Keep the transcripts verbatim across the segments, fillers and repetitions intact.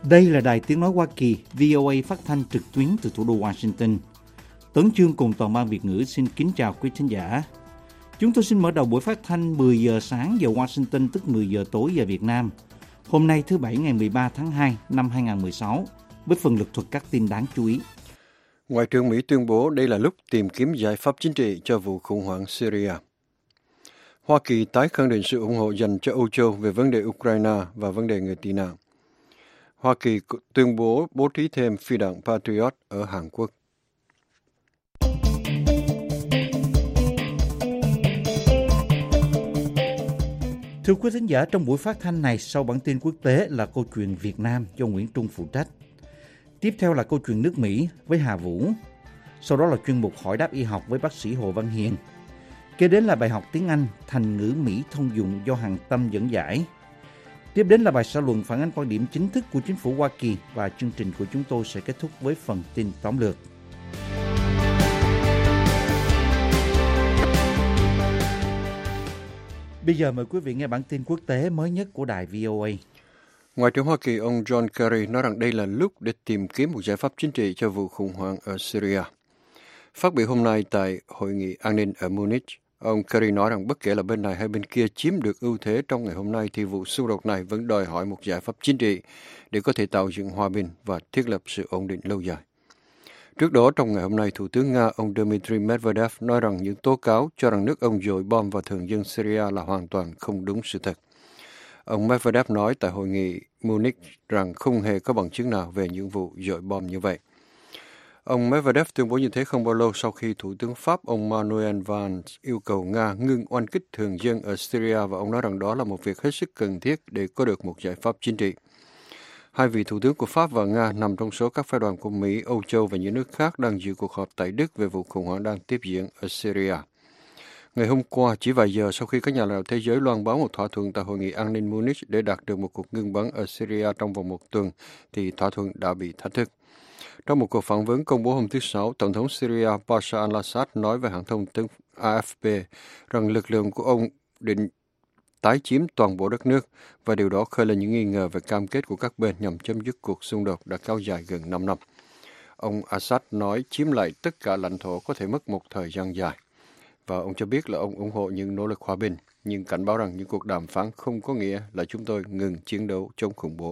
Đây là Đài Tiếng Nói Hoa Kỳ, vê o a phát thanh trực tuyến từ thủ đô Washington. Tấn Chương cùng toàn ban Việt ngữ xin kính chào quý thính giả. Chúng tôi xin mở đầu buổi phát thanh mười giờ sáng giờ Washington, tức mười giờ tối giờ Việt Nam. Hôm nay thứ Bảy ngày mười ba tháng hai năm hai nghìn không trăm mười sáu, với phần lực thuật các tin đáng chú ý. Ngoại trưởng Mỹ tuyên bố đây là lúc tìm kiếm giải pháp chính trị cho vụ khủng hoảng Syria. Hoa Kỳ tái khẳng định sự ủng hộ dành cho Âu Châu về vấn đề Ukraine và vấn đề người tị nạn. Hoa Kỳ tuyên bố bố trí thêm phi đạn Patriot ở Hàn Quốc. Thưa quý thính giả, trong buổi phát thanh này, sau bản tin quốc tế là câu chuyện Việt Nam do Nguyễn Trung phụ trách. Tiếp theo là câu chuyện nước Mỹ với Hà Vũ. Sau đó là chuyên mục hỏi đáp y học với bác sĩ Hồ Văn Hiền. Kế đến là bài học tiếng Anh thành ngữ Mỹ thông dụng do Hằng Tâm dẫn giải. Tiếp đến là bài xã luận phản ánh quan điểm chính thức của chính phủ Hoa Kỳ, và chương trình của chúng tôi sẽ kết thúc với phần tin tóm lược. Bây giờ mời quý vị nghe bản tin quốc tế mới nhất của đài vê o a. Ngoại trưởng Hoa Kỳ ông John Kerry nói rằng đây là lúc để tìm kiếm một giải pháp chính trị cho vụ khủng hoảng ở Syria. Phát biểu hôm nay tại Hội nghị an ninh ở Munich, ông Kerry nói rằng bất kể là bên này hay bên kia chiếm được ưu thế trong ngày hôm nay thì vụ xung đột này vẫn đòi hỏi một giải pháp chính trị để có thể tạo dựng hòa bình và thiết lập sự ổn định lâu dài. Trước đó, trong ngày hôm nay, Thủ tướng Nga ông Dmitry Medvedev nói rằng những tố cáo cho rằng nước ông dội bom vào thường dân Syria là hoàn toàn không đúng sự thật. Ông Medvedev nói tại hội nghị Munich rằng không hề có bằng chứng nào về những vụ dội bom như vậy. Ông Medvedev tuyên bố như thế không bao lâu sau khi Thủ tướng Pháp ông Manuel Valls yêu cầu Nga ngưng oanh kích thường dân ở Syria, và ông nói rằng đó là một việc hết sức cần thiết để có được một giải pháp chính trị. Hai vị thủ tướng của Pháp và Nga nằm trong số các phái đoàn của Mỹ, Âu Châu và những nước khác đang dự cuộc họp tại Đức về vụ khủng hoảng đang tiếp diễn ở Syria. Ngày hôm qua, chỉ vài giờ sau khi các nhà lãnh đạo thế giới loan báo một thỏa thuận tại Hội nghị an ninh Munich để đạt được một cuộc ngưng bắn ở Syria trong vòng một tuần, thì thỏa thuận đã bị thách thức. Trong một cuộc phỏng vấn công bố hôm thứ Sáu, Tổng thống Syria Bashar al-Assad nói với hãng thông tấn a ép pê rằng lực lượng của ông định tái chiếm toàn bộ đất nước, và điều đó khơi lên những nghi ngờ về cam kết của các bên nhằm chấm dứt cuộc xung đột đã kéo dài gần năm năm. Ông Assad nói chiếm lại tất cả lãnh thổ có thể mất một thời gian dài, và ông cho biết là ông ủng hộ những nỗ lực hòa bình, nhưng cảnh báo rằng những cuộc đàm phán không có nghĩa là chúng tôi ngừng chiến đấu chống khủng bố.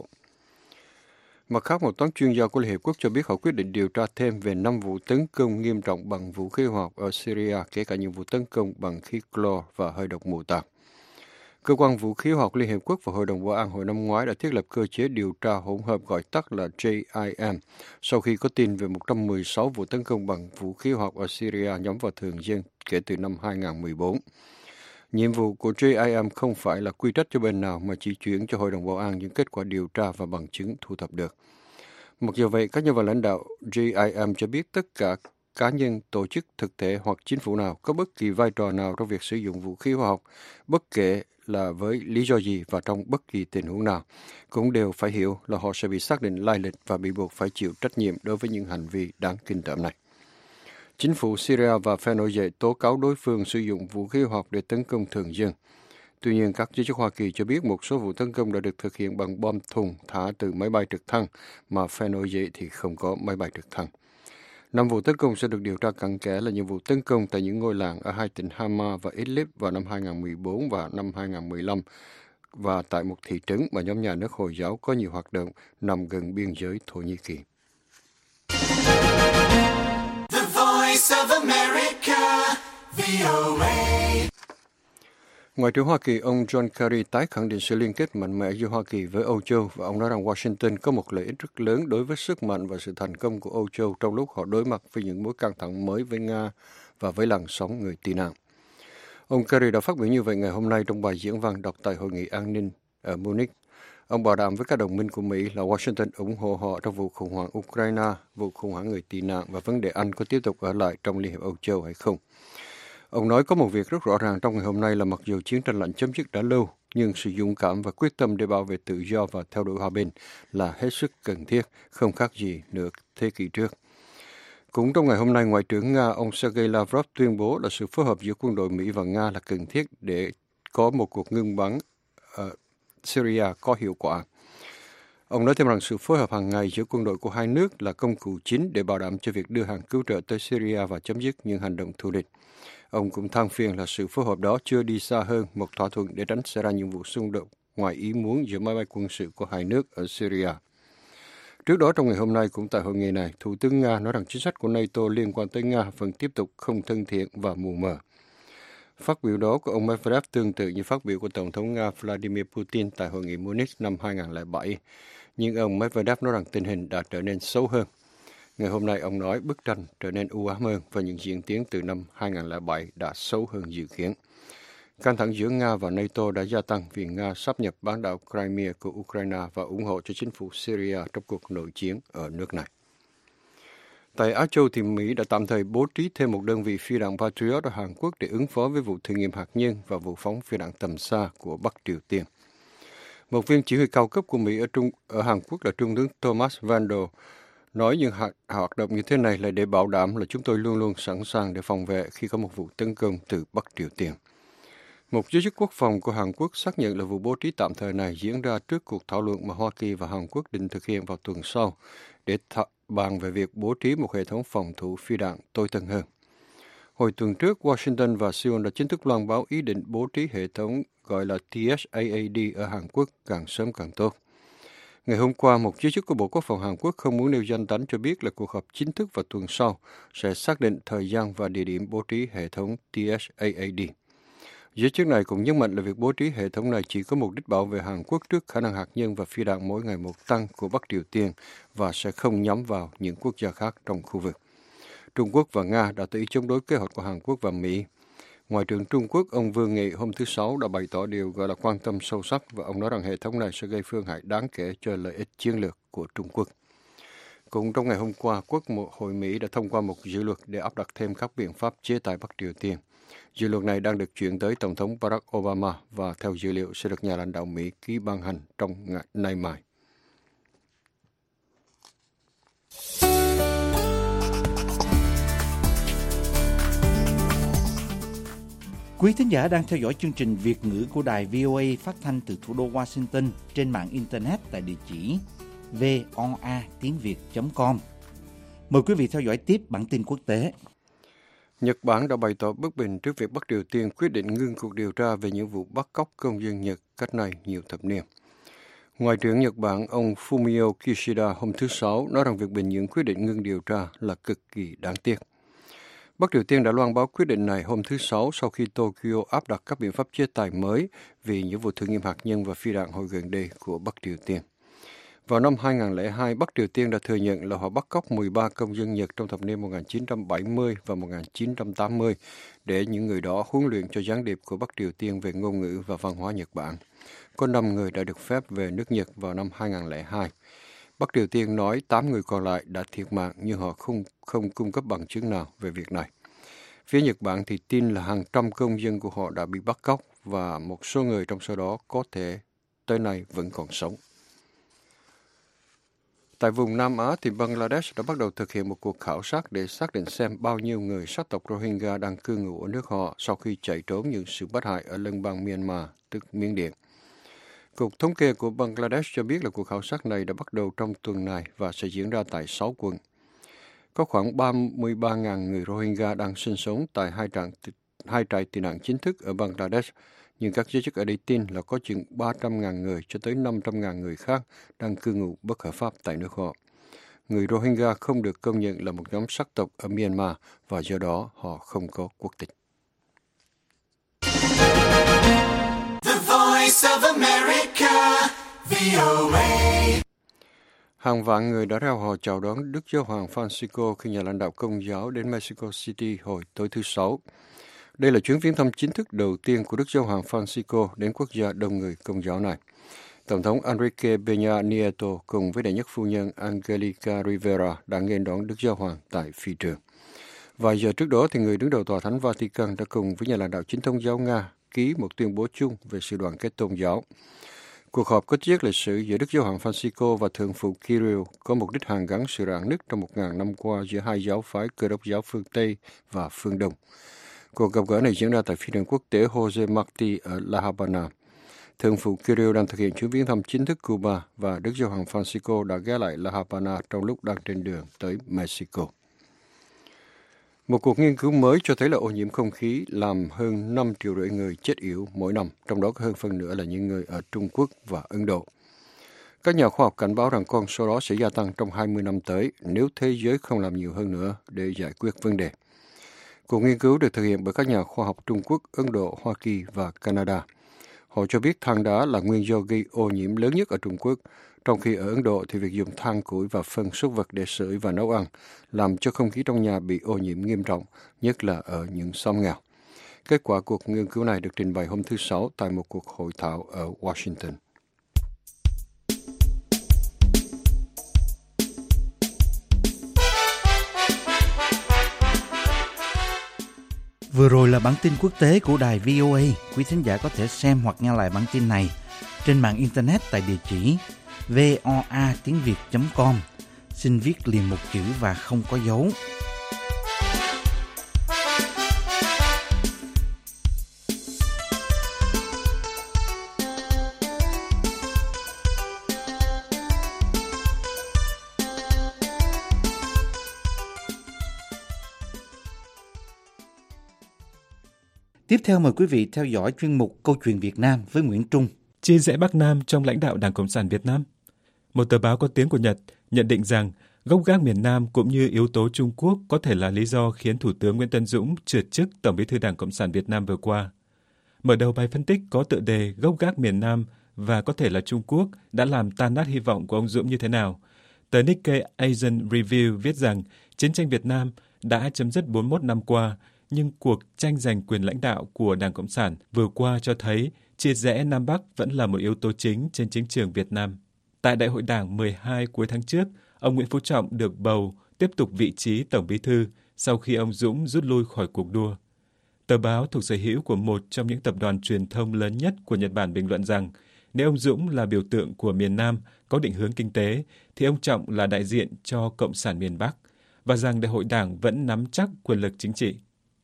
Mặt khác, một toán chuyên gia của Liên Hiệp Quốc cho biết họ quyết định điều tra thêm về năm vụ tấn công nghiêm trọng bằng vũ khí hóa học ở Syria, kể cả những vụ tấn công bằng khí clo và hơi độc mù tạt. Cơ quan Vũ khí hóa học Liên Hiệp Quốc và Hội đồng Bảo an hồi năm ngoái đã thiết lập cơ chế điều tra hỗn hợp gọi tắt là J I M sau khi có tin về một trăm mười sáu vụ tấn công bằng vũ khí hóa học ở Syria nhắm vào thường dân kể từ năm hai nghìn không trăm mười bốn. Nhiệm vụ của J I M không phải là quy trách cho bên nào mà chỉ chuyển cho Hội đồng Bảo an những kết quả điều tra và bằng chứng thu thập được. Mặc dù vậy, các nhà vật lãnh đạo J I M cho biết tất cả cá nhân, tổ chức, thực thể hoặc chính phủ nào có bất kỳ vai trò nào trong việc sử dụng vũ khí hóa học, bất kể là với lý do gì và trong bất kỳ tình huống nào, cũng đều phải hiểu là họ sẽ bị xác định lai lịch và bị buộc phải chịu trách nhiệm đối với những hành vi đáng kinh tởm này. Chính phủ Syria và phe nổi dậy tố cáo đối phương sử dụng vũ khí hóa học để tấn công thường dân. Tuy nhiên, các giới chức Hoa Kỳ cho biết một số vụ tấn công đã được thực hiện bằng bom thùng thả từ máy bay trực thăng, mà phe nổi dậy thì không có máy bay trực thăng. Năm vụ tấn công sẽ được điều tra cặn kẽ là những vụ tấn công tại những ngôi làng ở hai tỉnh Hama và Idlib vào năm hai nghìn không trăm mười bốn và năm hai nghìn không trăm mười lăm, và tại một thị trấn mà nhóm nhà nước Hồi giáo có nhiều hoạt động nằm gần biên giới Thổ Nhĩ Kỳ. The Voice of America, vê o a. Ngoại trưởng Hoa Kỳ ông John Kerry tái khẳng định sự liên kết mạnh mẽ giữa Hoa Kỳ với Âu Châu, và ông nói rằng Washington có một lợi ích rất lớn đối với sức mạnh và sự thành công của Âu Châu trong lúc họ đối mặt với những mối căng thẳng mới với Nga và với làn sóng người tị nạn. Ông Kerry đã phát biểu như vậy ngày hôm nay trong bài diễn văn đọc tại Hội nghị an ninh ở Munich. Ông bảo đảm với các đồng minh của Mỹ là Washington ủng hộ họ trong vụ khủng hoảng Ukraine, vụ khủng hoảng người tị nạn và vấn đề Anh có tiếp tục ở lại trong Liên hiệp Âu Châu hay không. Ông nói có một việc rất rõ ràng trong ngày hôm nay là mặc dù chiến tranh lạnh chấm dứt đã lâu, nhưng sự dũng cảm và quyết tâm để bảo vệ tự do và theo đuổi hòa bình là hết sức cần thiết, không khác gì nửa thế kỷ trước. Cũng trong ngày hôm nay, Ngoại trưởng Nga ông Sergei Lavrov tuyên bố là sự phối hợp giữa quân đội Mỹ và Nga là cần thiết để có một cuộc ngưng bắn ở Syria có hiệu quả. Ông nói thêm rằng sự phối hợp hàng ngày giữa quân đội của hai nước là công cụ chính để bảo đảm cho việc đưa hàng cứu trợ tới Syria và chấm dứt những hành động thù địch. Ông cũng than phiền là sự phối hợp đó chưa đi xa hơn một thỏa thuận để tránh xảy ra những vụ xung đột ngoài ý muốn giữa máy bay quân sự của hai nước ở Syria. Trước đó trong ngày hôm nay cũng tại hội nghị này, Thủ tướng Nga nói rằng chính sách của NATO liên quan tới Nga vẫn tiếp tục không thân thiện và mù mờ. Phát biểu đó của ông Medvedev tương tự như phát biểu của Tổng thống Nga Vladimir Putin tại hội nghị Munich năm hai không không bảy, nhưng ông Medvedev nói rằng tình hình đã trở nên xấu hơn. Ngày hôm nay, ông nói bức tranh trở nên u ám hơn và những diễn tiến từ năm hai không không bảy đã xấu hơn dự kiến. Căng thẳng giữa Nga và NATO đã gia tăng vì Nga sáp nhập bán đảo Crimea của Ukraine và ủng hộ cho chính phủ Syria trong cuộc nội chiến ở nước này. Tại Á Châu thì Mỹ đã tạm thời bố trí thêm một đơn vị phi đạn Patriot ở Hàn Quốc để ứng phó với vụ thử nghiệm hạt nhân và vụ phóng phi đạn tầm xa của Bắc Triều Tiên. Một viên chỉ huy cao cấp của Mỹ ở, Trung, ở Hàn Quốc là Trung tướng Thomas Vandal nói những hoạt, hoạt động như thế này là để bảo đảm là chúng tôi luôn luôn sẵn sàng để phòng vệ khi có một vụ tấn công từ Bắc Triều Tiên. Một giới chức quốc phòng của Hàn Quốc xác nhận là vụ bố trí tạm thời này diễn ra trước cuộc thảo luận mà Hoa Kỳ và Hàn Quốc định thực hiện vào tuần sau để th- bàn về việc bố trí một hệ thống phòng thủ phi đạn tối tân hơn. Hồi tuần trước, Washington và Seoul đã chính thức loan báo ý định bố trí hệ thống gọi là T S A A D ở Hàn Quốc càng sớm càng tốt. Ngày hôm qua, một giới chức của Bộ Quốc phòng Hàn Quốc không muốn nêu danh tính cho biết là cuộc họp chính thức vào tuần sau sẽ xác định thời gian và địa điểm bố trí hệ thống T S A A D. Giới chức này cũng nhấn mạnh là việc bố trí hệ thống này chỉ có mục đích bảo vệ Hàn Quốc trước khả năng hạt nhân và phi đạn mỗi ngày một tăng của Bắc Triều Tiên và sẽ không nhắm vào những quốc gia khác trong khu vực. Trung Quốc và Nga đã tự ý chống đối kế hoạch của Hàn Quốc và Mỹ. Ngoại trưởng Trung Quốc, ông Vương Nghị hôm thứ Sáu đã bày tỏ điều gọi là quan tâm sâu sắc và ông nói rằng hệ thống này sẽ gây phương hại đáng kể cho lợi ích chiến lược của Trung Quốc. Cũng trong ngày hôm qua, Quốc hội Mỹ đã thông qua một dự luật để áp đặt thêm các biện pháp chế tài Bắc Triều Tiên. Dự luật này đang được chuyển tới Tổng thống Barack Obama và theo dữ liệu sẽ được nhà lãnh đạo Mỹ ký ban hành trong ngày nay mai. Quý thính giả đang theo dõi chương trình Việt ngữ của đài vê o a phát thanh từ thủ đô Washington trên mạng Internet tại địa chỉ voa tiếng việt chấm com. Mời quý vị theo dõi tiếp bản tin quốc tế. Nhật Bản đã bày tỏ bất bình trước việc Bắc Triều Tiên quyết định ngưng cuộc điều tra về những vụ bắt cóc công dân Nhật cách nay nhiều thập niên. Ngoại trưởng Nhật Bản ông Fumio Kishida hôm thứ Sáu nói rằng việc Bình Nhưỡng quyết định ngưng điều tra là cực kỳ đáng tiếc. Bắc Triều Tiên đã loan báo quyết định này hôm thứ Sáu sau khi Tokyo áp đặt các biện pháp chế tài mới vì những vụ thử nghiệm hạt nhân và phi đạn hồi gần đây của Bắc Triều Tiên. Vào năm hai không không hai, Bắc Triều Tiên đã thừa nhận là họ bắt cóc mười ba công dân Nhật trong thập niên một nghìn chín trăm bảy mươi và một nghìn chín trăm tám mươi để những người đó huấn luyện cho gián điệp của Bắc Triều Tiên về ngôn ngữ và văn hóa Nhật Bản. Có năm người đã được phép về nước Nhật vào năm hai không không hai. Bắc Triều Tiên nói tám người còn lại đã thiệt mạng nhưng họ không, không cung cấp bằng chứng nào về việc này. Phía Nhật Bản thì tin là hàng trăm công dân của họ đã bị bắt cóc và một số người trong số đó có thể tới nay vẫn còn sống. Tại vùng Nam Á thì Bangladesh đã bắt đầu thực hiện một cuộc khảo sát để xác định xem bao nhiêu người sắc tộc Rohingya đang cư ngụ ở nước họ sau khi chạy trốn những sự bắt hại ở lân bang Myanmar, tức Miến Điện. Cục thống kê của Bangladesh cho biết là cuộc khảo sát này đã bắt đầu trong tuần này và sẽ diễn ra tại sáu quận. Có khoảng ba mươi ba nghìn người Rohingya đang sinh sống tại hai trại, hai trại tị nạn chính thức ở Bangladesh, nhưng các giới chức ở đây tin là có chừng ba trăm nghìn người cho tới năm trăm nghìn người khác đang cư ngụ bất hợp pháp tại nước họ. Người Rohingya không được công nhận là một nhóm sắc tộc ở Myanmar và do đó họ không có quốc tịch. The Voice of America, vê o a. Hàng vạn người đã reo hò chào đón Đức Giáo hoàng Francisco khi nhà lãnh đạo Công giáo đến Mexico City hồi tối thứ Sáu. Đây là chuyến viếng thăm chính thức đầu tiên của Đức Giáo hoàng Francisco đến quốc gia đông người Công giáo này. Tổng thống Enrique Peña Nieto cùng với đệ nhất phu nhân Angelica Rivera đã nghênh đón Đức Giáo hoàng tại phi trường. Vài giờ trước đó, thì người đứng đầu Tòa Thánh Vatican đã cùng với nhà lãnh đạo chính thống giáo Nga ký một tuyên bố chung về sự đoàn kết tôn giáo. Cuộc họp có chiếc lịch sử giữa Đức Giáo hoàng Francisco và Thượng phụ Kirill có mục đích hàn gắn sự rạn nứt trong một ngàn năm qua giữa hai giáo phái Cơ đốc giáo phương Tây và phương Đông. Cuộc gặp gỡ này diễn ra tại phi trường quốc tế Jose Marti ở La Habana. Thượng phụ Kirill đang thực hiện chuyến viếng thăm chính thức Cuba và Đức Giáo hoàng Francisco đã ghé lại La Habana trong lúc đang trên đường tới Mexico. Một cuộc nghiên cứu mới cho thấy là ô nhiễm không khí làm hơn năm triệu rưỡi người chết yểu mỗi năm, trong đó có hơn phân nửa là những người ở Trung Quốc và Ấn Độ. Các nhà khoa học cảnh báo rằng con số đó sẽ gia tăng trong hai mươi năm tới nếu thế giới không làm nhiều hơn nữa để giải quyết vấn đề. Cuộc nghiên cứu được thực hiện bởi các nhà khoa học Trung Quốc, Ấn Độ, Hoa Kỳ và Canada. Họ cho biết than đá là nguyên do gây ô nhiễm lớn nhất ở Trung Quốc, trong khi ở Ấn Độ thì việc dùng than củi và phân súc vật để sưởi và nấu ăn làm cho không khí trong nhà bị ô nhiễm nghiêm trọng, nhất là ở những xóm nghèo. Kết quả cuộc nghiên cứu này được trình bày hôm thứ Sáu tại một cuộc hội thảo ở Washington. Vừa rồi là bản tin quốc tế của đài vê o a. Quý thính giả có thể xem hoặc nghe lại bản tin này trên mạng Internet tại địa chỉ voa tiếng việt chấm com. Xin viết liền một chữ và không có dấu. Tiếp theo mời quý vị theo dõi chuyên mục Câu chuyện Việt Nam với Nguyễn Trung. Chia rẽ Bắc Nam trong lãnh đạo Đảng Cộng sản Việt Nam. Một tờ báo có tiếng của Nhật nhận định rằng gốc gác miền Nam cũng như yếu tố Trung Quốc có thể là lý do khiến Thủ tướng Nguyễn Tấn Dũng trượt chức Tổng Bí thư Đảng Cộng sản Việt Nam vừa qua. Mở đầu bài phân tích có tựa đề Gốc gác miền Nam và có thể là Trung Quốc đã làm tan nát hy vọng của ông Dũng như thế nào. Tờ Nikkei Asian Review viết rằng chiến tranh Việt Nam đã chấm dứt bốn mươi mốt năm qua, nhưng cuộc tranh giành quyền lãnh đạo của Đảng Cộng sản vừa qua cho thấy chia rẽ Nam Bắc vẫn là một yếu tố chính trên chính trường Việt Nam. Tại Đại hội Đảng mười hai cuối tháng trước, ông Nguyễn Phú Trọng được bầu tiếp tục vị trí Tổng Bí thư sau khi ông Dũng rút lui khỏi cuộc đua. Tờ báo thuộc sở hữu của một trong những tập đoàn truyền thông lớn nhất của Nhật Bản bình luận rằng nếu ông Dũng là biểu tượng của miền Nam có định hướng kinh tế, thì ông Trọng là đại diện cho Cộng sản miền Bắc, và rằng Đại hội Đảng vẫn nắm chắc quyền lực chính trị.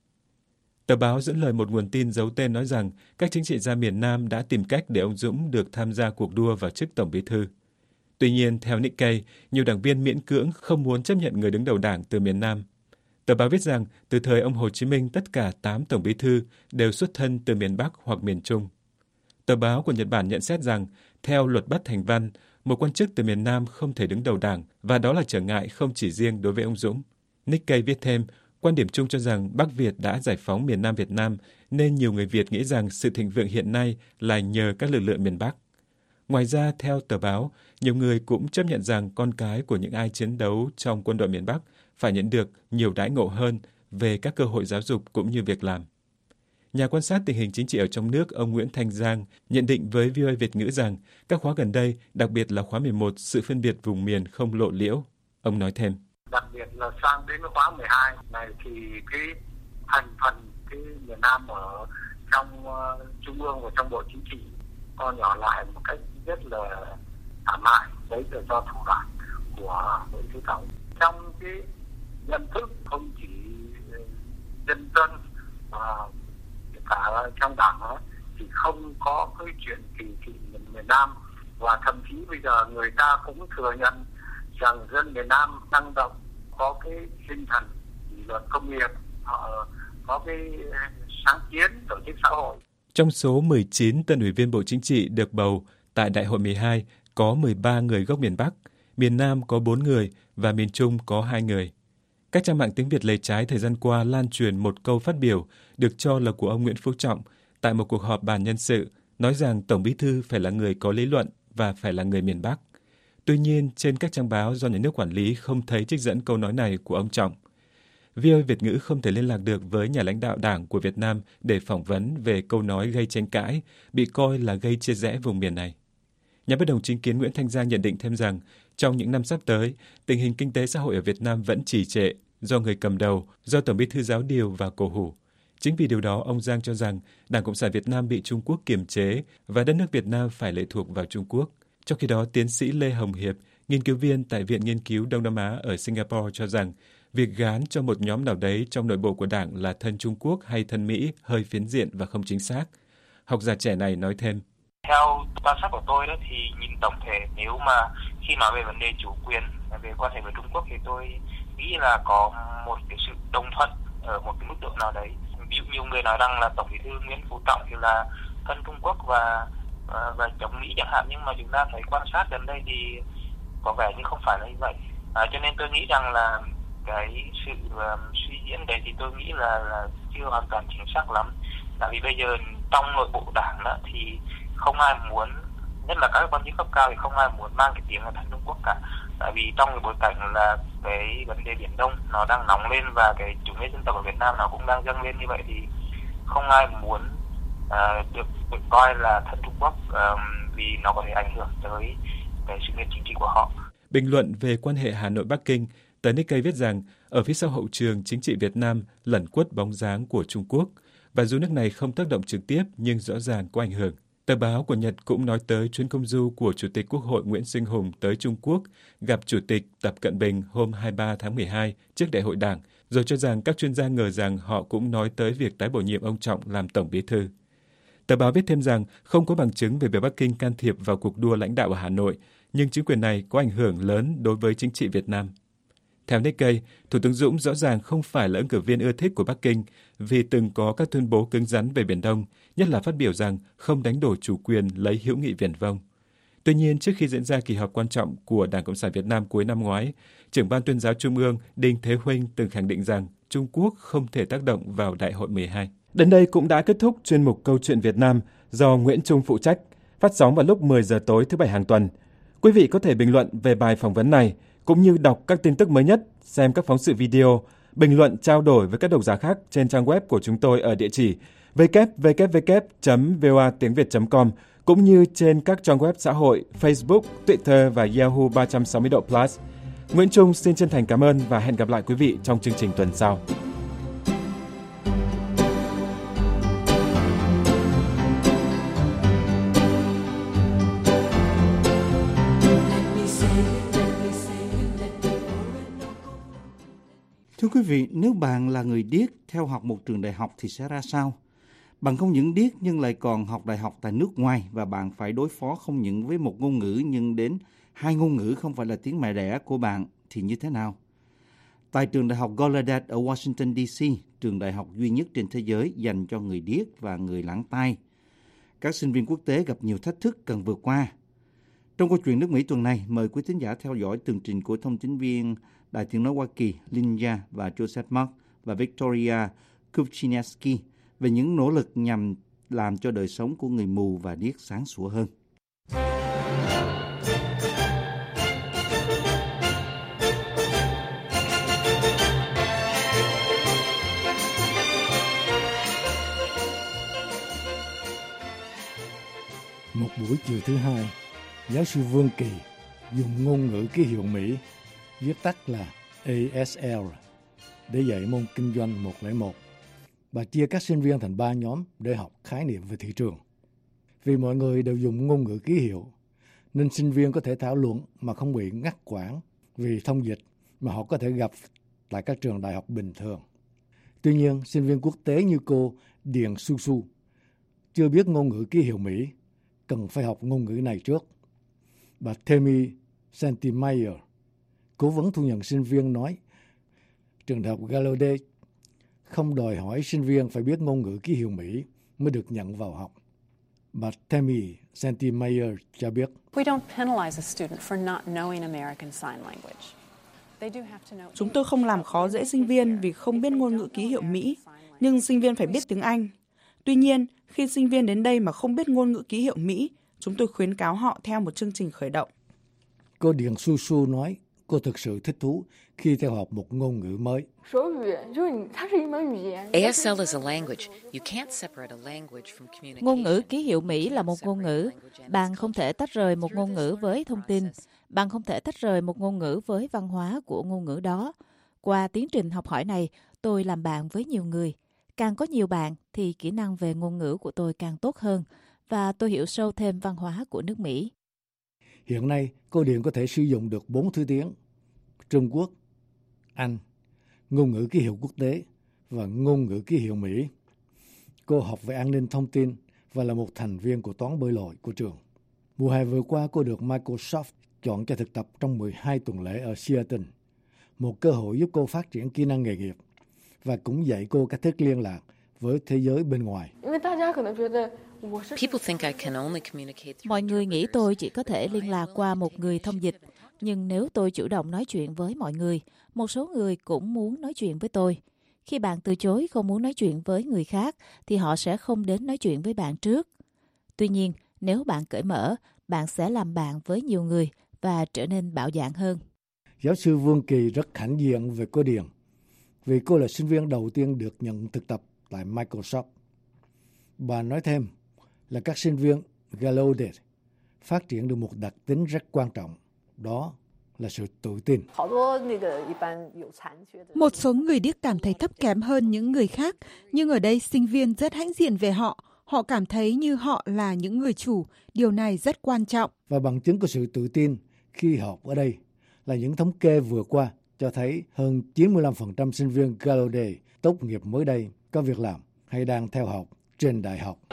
Tờ báo dẫn lời một nguồn tin giấu tên nói rằng các chính trị gia miền Nam đã tìm cách để ông Dũng được tham gia cuộc đua vào chức Tổng Bí thư. Tuy nhiên, theo Nikkei, nhiều đảng viên miễn cưỡng không muốn chấp nhận người đứng đầu đảng từ miền Nam. Tờ báo viết rằng từ thời ông Hồ Chí Minh, tất cả tám Tổng Bí thư đều xuất thân từ miền Bắc hoặc miền Trung. Tờ báo của Nhật Bản nhận xét rằng, theo luật bắt thành văn, một quan chức từ miền Nam không thể đứng đầu đảng, và đó là trở ngại không chỉ riêng đối với ông Dũng. Nikkei viết thêm, quan điểm chung cho rằng Bắc Việt đã giải phóng miền Nam Việt Nam, nên nhiều người Việt nghĩ rằng sự thịnh vượng hiện nay là nhờ các lực lượng miền Bắc. Ngoài ra, theo tờ báo, nhiều người cũng chấp nhận rằng con cái của những ai chiến đấu trong quân đội miền Bắc phải nhận được nhiều đãi ngộ hơn về các cơ hội giáo dục cũng như việc làm. Nhà quan sát tình hình chính trị ở trong nước, ông Nguyễn Thanh Giang, nhận định với vê o a Việt ngữ rằng các khóa gần đây, đặc biệt là khóa mười một, sự phân biệt vùng miền không lộ liễu. Ông nói thêm. Đặc biệt là sang đến khóa mười hai này thì cái thành phần cái miền Nam ở trong uh, Trung ương và trong Bộ Chính trị co nhỏ lại một cách rất là thảm hại. Đấy là do thủ đoạn của Nguyễn Phú Trọng. Trong cái nhận thức không chỉ dân dân mà cả trong đảng đó, thì không có cái chuyện kỳ thị miền Nam, và thậm chí bây giờ người ta cũng thừa nhận rằng dân miền Nam năng động, có cái tinh thần kỷ luật công nghiệp, họ có cái sáng kiến tổ chức xã hội. Trong số mười chín tân ủy viên Bộ Chính trị được bầu tại Đại hội mười hai có mười ba người gốc miền Bắc, miền Nam có bốn người và miền Trung có hai người. Các trang mạng tiếng Việt lề trái thời gian qua lan truyền một câu phát biểu được cho là của ông Nguyễn Phú Trọng tại một cuộc họp bàn nhân sự, nói rằng Tổng Bí thư phải là người có lý luận và phải là người miền Bắc. Tuy nhiên, trên các trang báo do nhà nước quản lý không thấy trích dẫn câu nói này của ông Trọng. vê o a Việt ngữ không thể liên lạc được với nhà lãnh đạo Đảng của Việt Nam để phỏng vấn về câu nói gây tranh cãi, bị coi là gây chia rẽ vùng miền này. Nhà bất đồng chính kiến Nguyễn Thanh Giang nhận định thêm rằng, trong những năm sắp tới, tình hình kinh tế xã hội ở Việt Nam vẫn trì trệ do người cầm đầu, do Tổng Bí thư giáo điều và cổ hủ. Chính vì điều đó, ông Giang cho rằng Đảng Cộng sản Việt Nam bị Trung Quốc kiềm chế và đất nước Việt Nam phải lệ thuộc vào Trung Quốc. Trong khi đó, tiến sĩ Lê Hồng Hiệp, nghiên cứu viên tại Viện Nghiên cứu Đông Nam Á ở Singapore cho rằng việc gán cho một nhóm nào đấy trong nội bộ của Đảng là thân Trung Quốc hay thân Mỹ hơi phiến diện và không chính xác. Học giả trẻ này nói thêm. Theo quan sát của tôi đó thì nhìn tổng thể, nếu mà khi nói về vấn đề chủ quyền, về quan hệ với Trung Quốc thì tôi nghĩ là có một cái sự đồng thuận ở một cái mức độ nào đấy. Ví dụ nhiều người nói rằng là Tổng Bí thư Nguyễn Phú Trọng thì là thân Trung Quốc và và chống Mỹ chẳng hạn, nhưng mà chúng ta thấy quan sát gần đây thì có vẻ như không phải là như vậy. À, cho nên tôi nghĩ rằng là cái sự uh, suy diễn đấy thì tôi nghĩ là, là chưa hoàn toàn chính xác lắm. Tại vì bây giờ trong nội bộ đảng đó thì không ai muốn, nhất là các quan chức cấp cao thì không ai muốn mang cái tiếng là thân Trung Quốc cả. Tại vì trong cái bối cảnh là cái vấn đề Biển Đông nó đang nóng lên và cái chủ nghĩa dân tộc ở Việt Nam nó cũng đang dâng lên như vậy, thì không ai muốn uh, được, được coi là thân Trung Quốc um, vì nó có thể ảnh hưởng tới cái sự nghiệp chính trị của họ. Bình luận về quan hệ Hà Nội-Bắc Kinh, tờ Nikkei viết rằng ở phía sau hậu trường chính trị Việt Nam lẩn khuất bóng dáng của Trung Quốc, và dù nước này không tác động trực tiếp nhưng rõ ràng có ảnh hưởng. Tờ báo của Nhật cũng nói tới chuyến công du của Chủ tịch Quốc hội Nguyễn Sinh Hùng tới Trung Quốc gặp Chủ tịch Tập Cận Bình hôm hai mươi ba tháng mười hai trước Đại hội Đảng, rồi cho rằng các chuyên gia ngờ rằng họ cũng nói tới việc tái bổ nhiệm ông Trọng làm Tổng Bí thư. Tờ báo viết thêm rằng không có bằng chứng về việc Bắc Kinh can thiệp vào cuộc đua lãnh đạo ở Hà Nội, nhưng chính quyền này có ảnh hưởng lớn đối với chính trị Việt Nam. Theo Nikkei, Thủ tướng Dũng rõ ràng không phải là ứng cử viên ưa thích của Bắc Kinh vì từng có các tuyên bố cứng rắn về Biển Đông, nhất là phát biểu rằng không đánh đổi chủ quyền lấy hữu nghị viển vông. Tuy nhiên, trước khi diễn ra kỳ họp quan trọng của Đảng Cộng sản Việt Nam cuối năm ngoái, trưởng Ban Tuyên giáo Trung ương Đinh Thế Huynh từng khẳng định rằng Trung Quốc không thể tác động vào Đại hội mười hai. Đến đây cũng đã kết thúc chuyên mục Câu chuyện Việt Nam do Nguyễn Trung phụ trách, phát sóng vào lúc mười giờ tối thứ Bảy hàng tuần. Quý vị có thể bình luận về bài phỏng vấn này, cũng như đọc các tin tức mới nhất, xem các phóng sự video, bình luận trao đổi với các độc giả khác trên trang web của chúng tôi ở địa chỉ w w w chấm v o a tiếng việt chấm com, cũng như trên các trang web xã hội Facebook, Twitter và Yahoo ba trăm sáu mươi độ Plus. Nguyễn Trung xin chân thành cảm ơn và hẹn gặp lại quý vị trong chương trình tuần sau. Thưa quý vị, nếu bạn là người điếc theo học một trường đại học thì sẽ ra sao? Bạn không những điếc nhưng lại còn học đại học tại nước ngoài và bạn phải đối phó không những với một ngôn ngữ nhưng đến hai ngôn ngữ không phải là tiếng mẹ đẻ của bạn thì như thế nào? Tại trường đại học Gallaudet ở Washington, D C, trường đại học duy nhất trên thế giới dành cho người điếc và người lãng tai, các sinh viên quốc tế gặp nhiều thách thức cần vượt qua. Trong câu chuyện nước Mỹ tuần này, mời quý thính giả theo dõi tường trình của thông tín viên Đài Tiếng nói Hoa Kỳ Linda và Joseph Mark và Victoria Kupchinesky về những nỗ lực nhằm làm cho đời sống của người mù và điếc sáng sủa hơn. Một buổi chiều thứ hai, giáo sư Vương Kỳ dùng ngôn ngữ ký hiệu Mỹ, viết tắt là A S L, để dạy môn kinh doanh một không một. Bà chia các sinh viên thành ba nhóm để học khái niệm về thị trường. Vì mọi người đều dùng ngôn ngữ ký hiệu, nên sinh viên có thể thảo luận mà không bị ngắt quãng vì thông dịch mà họ có thể gặp tại các trường đại học bình thường. Tuy nhiên, sinh viên quốc tế như cô Điền Su Su chưa biết ngôn ngữ ký hiệu Mỹ, cần phải học ngôn ngữ này trước. Bà Tammy Sentimeyer, cố vấn thu nhận sinh viên, nói trường đại học Gallaudet không đòi hỏi sinh viên phải biết ngôn ngữ ký hiệu Mỹ mới được nhận vào học. Bà Tammy Sentimeyer cho biết, We don't penalize a student for not knowing American Sign Language. Chúng tôi không làm khó dễ sinh viên vì không biết ngôn ngữ ký hiệu Mỹ, nhưng sinh viên phải biết tiếng Anh. Tuy nhiên, khi sinh viên đến đây mà không biết ngôn ngữ ký hiệu Mỹ, chúng tôi khuyến cáo họ theo một chương trình khởi động. Cô Điền Su Su nói cô thực sự thích thú khi theo học một ngôn ngữ mới. A S L is a language. You can't separate a language from communication. Ngôn ngữ ký hiệu Mỹ là một ngôn ngữ. Bạn không thể tách rời một ngôn ngữ với thông tin. Bạn không thể tách rời một ngôn ngữ với văn hóa của ngôn ngữ đó. Qua tiến trình học hỏi này, tôi làm bạn với nhiều người. Càng có nhiều bạn thì kỹ năng về ngôn ngữ của tôi càng tốt hơn và tôi hiểu sâu thêm văn hóa của nước Mỹ. Hiện nay, cô Điền có thể sử dụng được bốn thứ tiếng: Trung Quốc, Anh, ngôn ngữ ký hiệu quốc tế và ngôn ngữ ký hiệu Mỹ. Cô học về an ninh thông tin và là một thành viên của toán bơi lội của trường. Mùa hè vừa qua, cô được Microsoft chọn cho thực tập trong mười hai tuần lễ ở Seattle, một cơ hội giúp cô phát triển kỹ năng nghề nghiệp và cũng dạy cô cách thức liên lạc với thế giới bên ngoài. Mọi người nghĩ tôi chỉ có thể liên lạc qua một người thông dịch, nhưng nếu tôi chủ động nói chuyện với mọi người, một số người cũng muốn nói chuyện với tôi. Khi bạn từ chối không muốn nói chuyện với người khác, thì họ sẽ không đến nói chuyện với bạn trước. Tuy nhiên, nếu bạn cởi mở, bạn sẽ làm bạn với nhiều người và trở nên bạo dạn hơn. Giáo sư Vương Kỳ rất hãnh diện về cô Điền, vì cô là sinh viên đầu tiên được nhận thực tập tại Microsoft. Bà nói thêm là các sinh viên Gallaudet phát triển được một đặc tính rất quan trọng, đó là sự tự tin. Một số người điếc cảm thấy thấp kém hơn những người khác, nhưng ở đây sinh viên rất hãnh diện về họ. Họ cảm thấy như họ là những người chủ, điều này rất quan trọng. Và bằng chứng của sự tự tin khi học ở đây là những thống kê vừa qua cho thấy hơn chín mươi lăm phần trăm sinh viên Gallaudet tốt nghiệp mới đây có việc làm hay đang theo học trên đại học.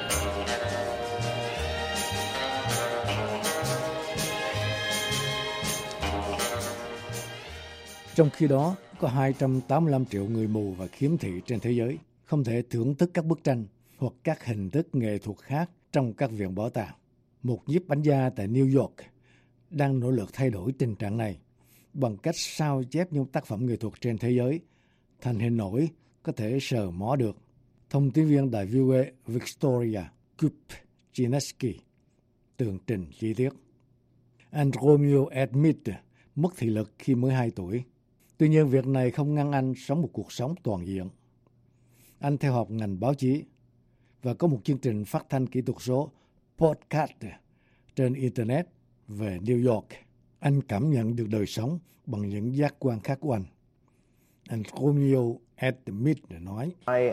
Trong khi đó, có hai trăm tám mươi lăm triệu người mù và khiếm thị trên thế giới không thể thưởng thức các bức tranh hoặc các hình thức nghệ thuật khác trong các viện bảo tàng. Một nhiếp ảnh gia tại New York đang nỗ lực thay đổi tình trạng này bằng cách sao chép những tác phẩm nghệ thuật trên thế giới thành hình nổi có thể sờ mó được. Thông tin viên đài vê o a Victoria Kupczynski tường trình chi tiết. Anh Romeo Admit mất thị lực khi mới hai tuổi. Tuy nhiên, việc này không ngăn anh sống một cuộc sống toàn diện. Anh theo học ngành báo chí và có một chương trình phát thanh kỹ thuật số podcast trên Internet về New York. Anh cảm nhận được đời sống bằng những giác quan khác của anh. Anh Romeo Admit nói,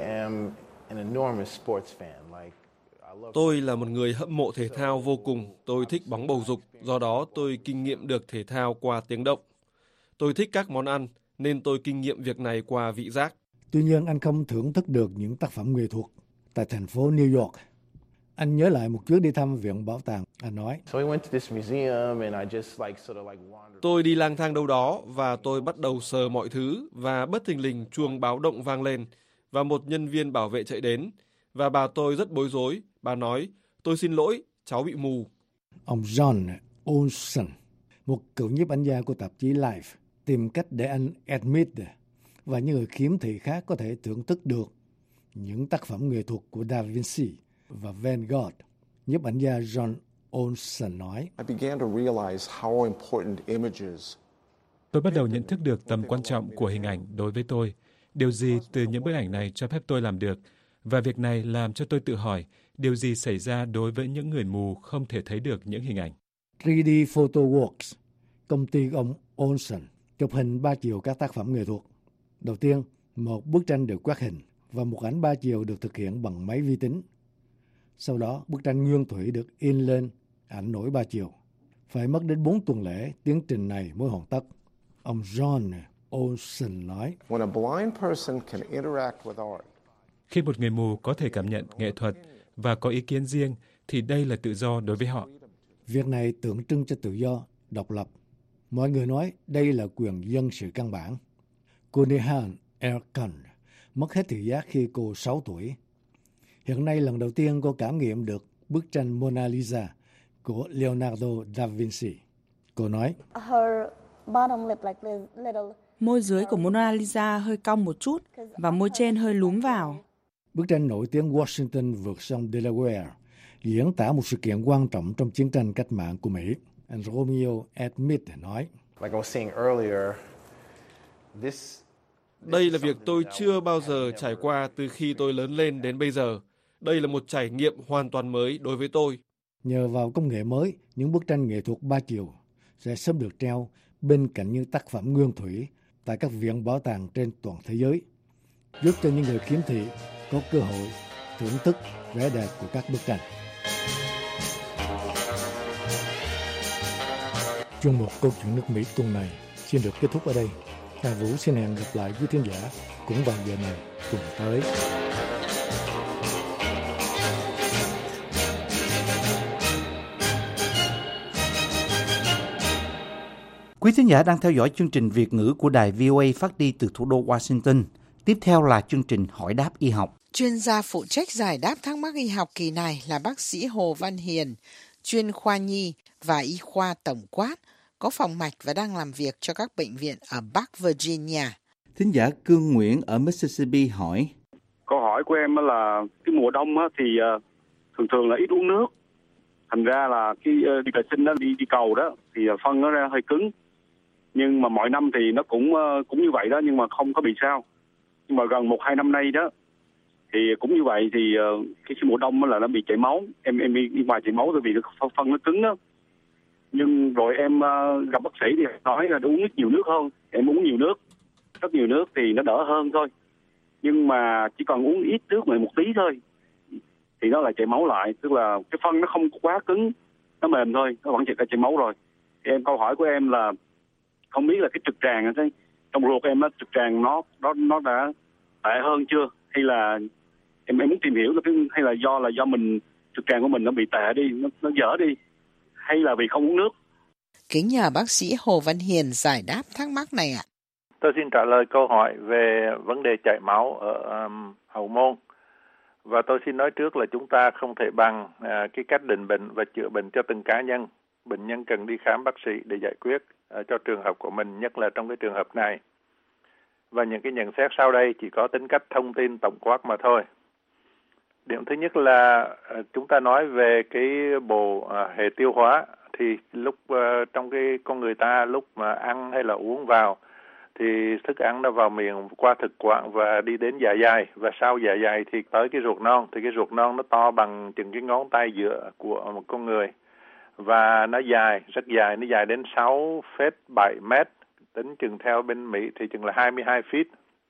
Tôi là một người hâm mộ thể thao vô cùng. Tôi thích bóng bầu dục, do đó tôi kinh nghiệm được thể thao qua tiếng động. Tôi thích các món ăn, nên tôi kinh nghiệm việc này qua vị giác. Tuy nhiên, anh không thưởng thức được những tác phẩm nghệ thuật tại thành phố New York. Anh nhớ lại một chuyến đi thăm viện bảo tàng. Anh nói, Tôi đi lang thang đâu đó và tôi bắt đầu sờ mọi thứ và bất thình lình chuông báo động vang lên và một nhân viên bảo vệ chạy đến và bà tôi rất bối rối. Bà nói, tôi xin lỗi, cháu bị mù. Ông John Olson, một cựu nhiếp ảnh gia của tạp chí Life, tìm cách để anh Admit và những người khiếm thị khác có thể thưởng thức được những tác phẩm nghệ thuật của Da Vinci và Van Gogh. Nhiếp ảnh gia John Olson nói, Tôi bắt đầu nhận thức được tầm quan trọng của hình ảnh đối với tôi. Điều gì từ những bức ảnh này cho phép tôi làm được? Và việc này làm cho tôi tự hỏi, điều gì xảy ra đối với những người mù không thể thấy được những hình ảnh? ba D Photo Works, công ty ông Olson, chụp hình ba chiều các tác phẩm nghệ thuật. Đầu tiên, một bức tranh được quét hình và một ảnh ba chiều được thực hiện bằng máy vi tính. Sau đó, bức tranh nguyên thủy được in lên ảnh nổi ba chiều. Phải mất đến bốn tuần lễ, tiến trình này mới hoàn tất. Ông John Olson nói, Khi một người mù có thể cảm nhận nghệ thuật và có ý kiến riêng, thì đây là tự do đối với họ. Việc này tượng trưng cho tự do, độc lập. Mọi người nói đây là quyền dân sự căn bản. Cô Nehan Erkan mất hết thị giác khi cô sáu tuổi. Hiện nay lần đầu tiên cô cảm nghiệm được bức tranh Mona Lisa của Leonardo da Vinci. Cô nói, môi dưới của Mona Lisa hơi cong một chút và môi trên hơi lúm vào. Bức tranh nổi tiếng Washington vượt sông Delaware diễn tả một sự kiện quan trọng trong chiến tranh cách mạng của Mỹ. Anh Romeo Admit nói, Đây là việc tôi chưa bao giờ trải qua từ khi tôi lớn lên đến bây giờ. Đây là một trải nghiệm hoàn toàn mới đối với tôi. Nhờ vào công nghệ mới, những bức tranh nghệ thuật ba chiều sẽ sớm được treo bên cạnh những tác phẩm nguyên thủy tại các viện bảo tàng trên toàn thế giới, giúp cho những người khiếm thị có cơ hội thưởng thức vẻ đẹp của các bức tranh. Chuyên mục Câu chuyện nước Mỹ tuần này xin được kết thúc ở đây. Hà Vũ xin hẹn gặp lại quý khán giả cũng vào giờ này tuần tới. Quý thính giả đang theo dõi chương trình Việt ngữ của đài vê o a phát đi từ thủ đô Washington. Tiếp theo là chương trình Hỏi đáp y học. Chuyên gia phụ trách giải đáp thắc mắc y học kỳ này là bác sĩ Hồ Văn Hiền, chuyên khoa nhi và y khoa tổng quát, có phòng mạch và đang làm việc cho các bệnh viện ở Bắc Virginia. Thính giả Cương Nguyễn ở Mississippi hỏi. Câu hỏi của em là cái mùa đông thì thường thường là ít uống nước. Thành ra là khi đi vệ sinh đó, đi đi cầu đó thì phân nó ra hơi cứng. Nhưng mà mọi năm thì nó cũng cũng như vậy đó, nhưng mà không có bị sao. Nhưng mà gần một hai năm nay đó thì cũng như vậy, thì cái mùa đông là nó bị chảy máu. Em em đi ngoài chảy máu bởi vì nó phân nó cứng đó. Nhưng rồi em gặp bác sĩ thì nói là uống nhiều nước hơn. Em uống nhiều nước, rất nhiều nước thì nó đỡ hơn thôi. Nhưng mà chỉ cần uống ít nước mà một tí thôi thì nó lại chảy máu lại. Tức là cái phân nó không quá cứng, nó mềm thôi, nó vẫn chỉ chảy máu rồi. Thì em câu hỏi của em là không biết là cái trực tràng ấy, trong ruột em nó trực tràng nó nó nó đã tệ hơn chưa, hay là em em muốn tìm hiểu là cái hay là do là do mình trực tràng của mình nó bị tệ đi, nó nó dở đi, hay là vì không uống nước. Kính nhờ bác sĩ Hồ Văn Hiền giải đáp thắc mắc này ạ. Tôi xin trả lời câu hỏi về vấn đề chảy máu ở um, hậu môn. Và tôi xin nói trước là chúng ta không thể bằng uh, cái cách định bệnh và chữa bệnh cho từng cá nhân. Bệnh nhân cần đi khám bác sĩ để giải quyết uh, cho trường hợp của mình, nhất là trong cái trường hợp này. Và những cái nhận xét sau đây chỉ có tính cách thông tin tổng quát mà thôi. Điểm thứ nhất là uh, chúng ta nói về cái bộ uh, hệ tiêu hóa. Thì lúc uh, trong cái con người ta lúc mà ăn hay là uống vào thì thức ăn nó vào miệng qua thực quản và đi đến dạ dày, và sau dạ dày thì tới cái ruột non. Thì cái ruột non nó to bằng chừng cái ngón tay giữa của một con người và nó dài, rất dài, nó dài đến sáu phẩy bảy mét, tính chừng theo bên Mỹ thì chừng là hai mươi hai feet.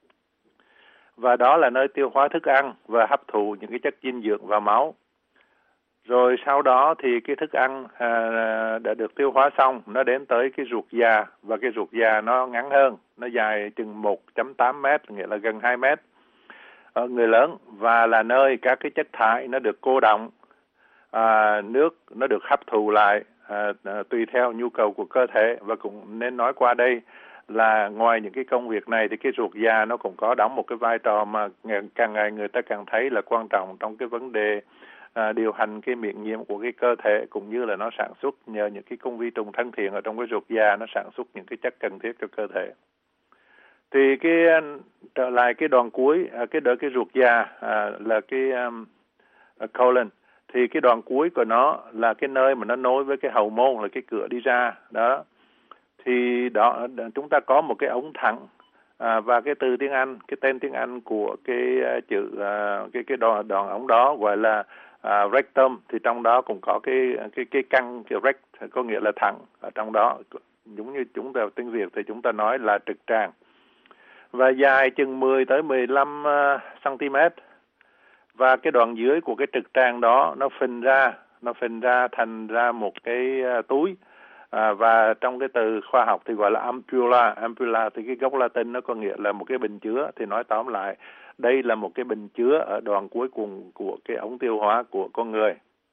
Và đó là nơi tiêu hóa thức ăn và hấp thụ những cái chất dinh dưỡng vào máu. Rồi sau đó thì cái thức ăn à, đã được tiêu hóa xong, nó đến tới cái ruột già, và cái ruột già nó ngắn hơn, nó dài chừng một phẩy tám mét, nghĩa là gần hai mét ở người lớn, và là nơi các cái chất thải nó được cô đọng, à, nước nó được hấp thụ lại à, à, tùy theo nhu cầu của cơ thể. Và cũng nên nói qua đây là ngoài những cái công việc này thì cái ruột già nó cũng có đóng một cái vai trò mà càng ngày người ta càng thấy là quan trọng trong cái vấn đề À, điều hành cái miễn nhiễm của cái cơ thể, cũng như là nó sản xuất nhờ những cái con vi trùng thân thiện ở trong cái ruột già, nó sản xuất những cái chất cần thiết cho cơ thể. Thì cái trở lại cái đoạn cuối, à, cái đỡ cái ruột già à, là cái um, colon, thì cái đoạn cuối của nó là cái nơi mà nó nối với cái hậu môn, là cái cửa đi ra đó. Thì đó chúng ta có một cái ống thẳng, à, và cái từ tiếng Anh, cái tên tiếng Anh của cái uh, chữ uh, cái cái đoạn, đoạn ống đó gọi là Uh, rectum, thì trong đó cũng có cái cái cái căn, cái rect có nghĩa là thẳng ở trong đó, giống như chúng ta tiếng Việt thì chúng ta nói là trực tràng, và dài chừng mười tới mười lăm xăng-ti-mét. Và cái đoạn dưới của cái trực tràng đó nó phình ra, nó phình ra thành ra một cái uh, túi, à, và trong cái từ khoa học thì gọi là ampulla. Ampulla thì cái gốc Latin nó có nghĩa là một cái bình chứa. Thì nói tóm lại, đây là một cái bình chứa ở đoạn cuối cùng của cái ống tiêu hóa của con người.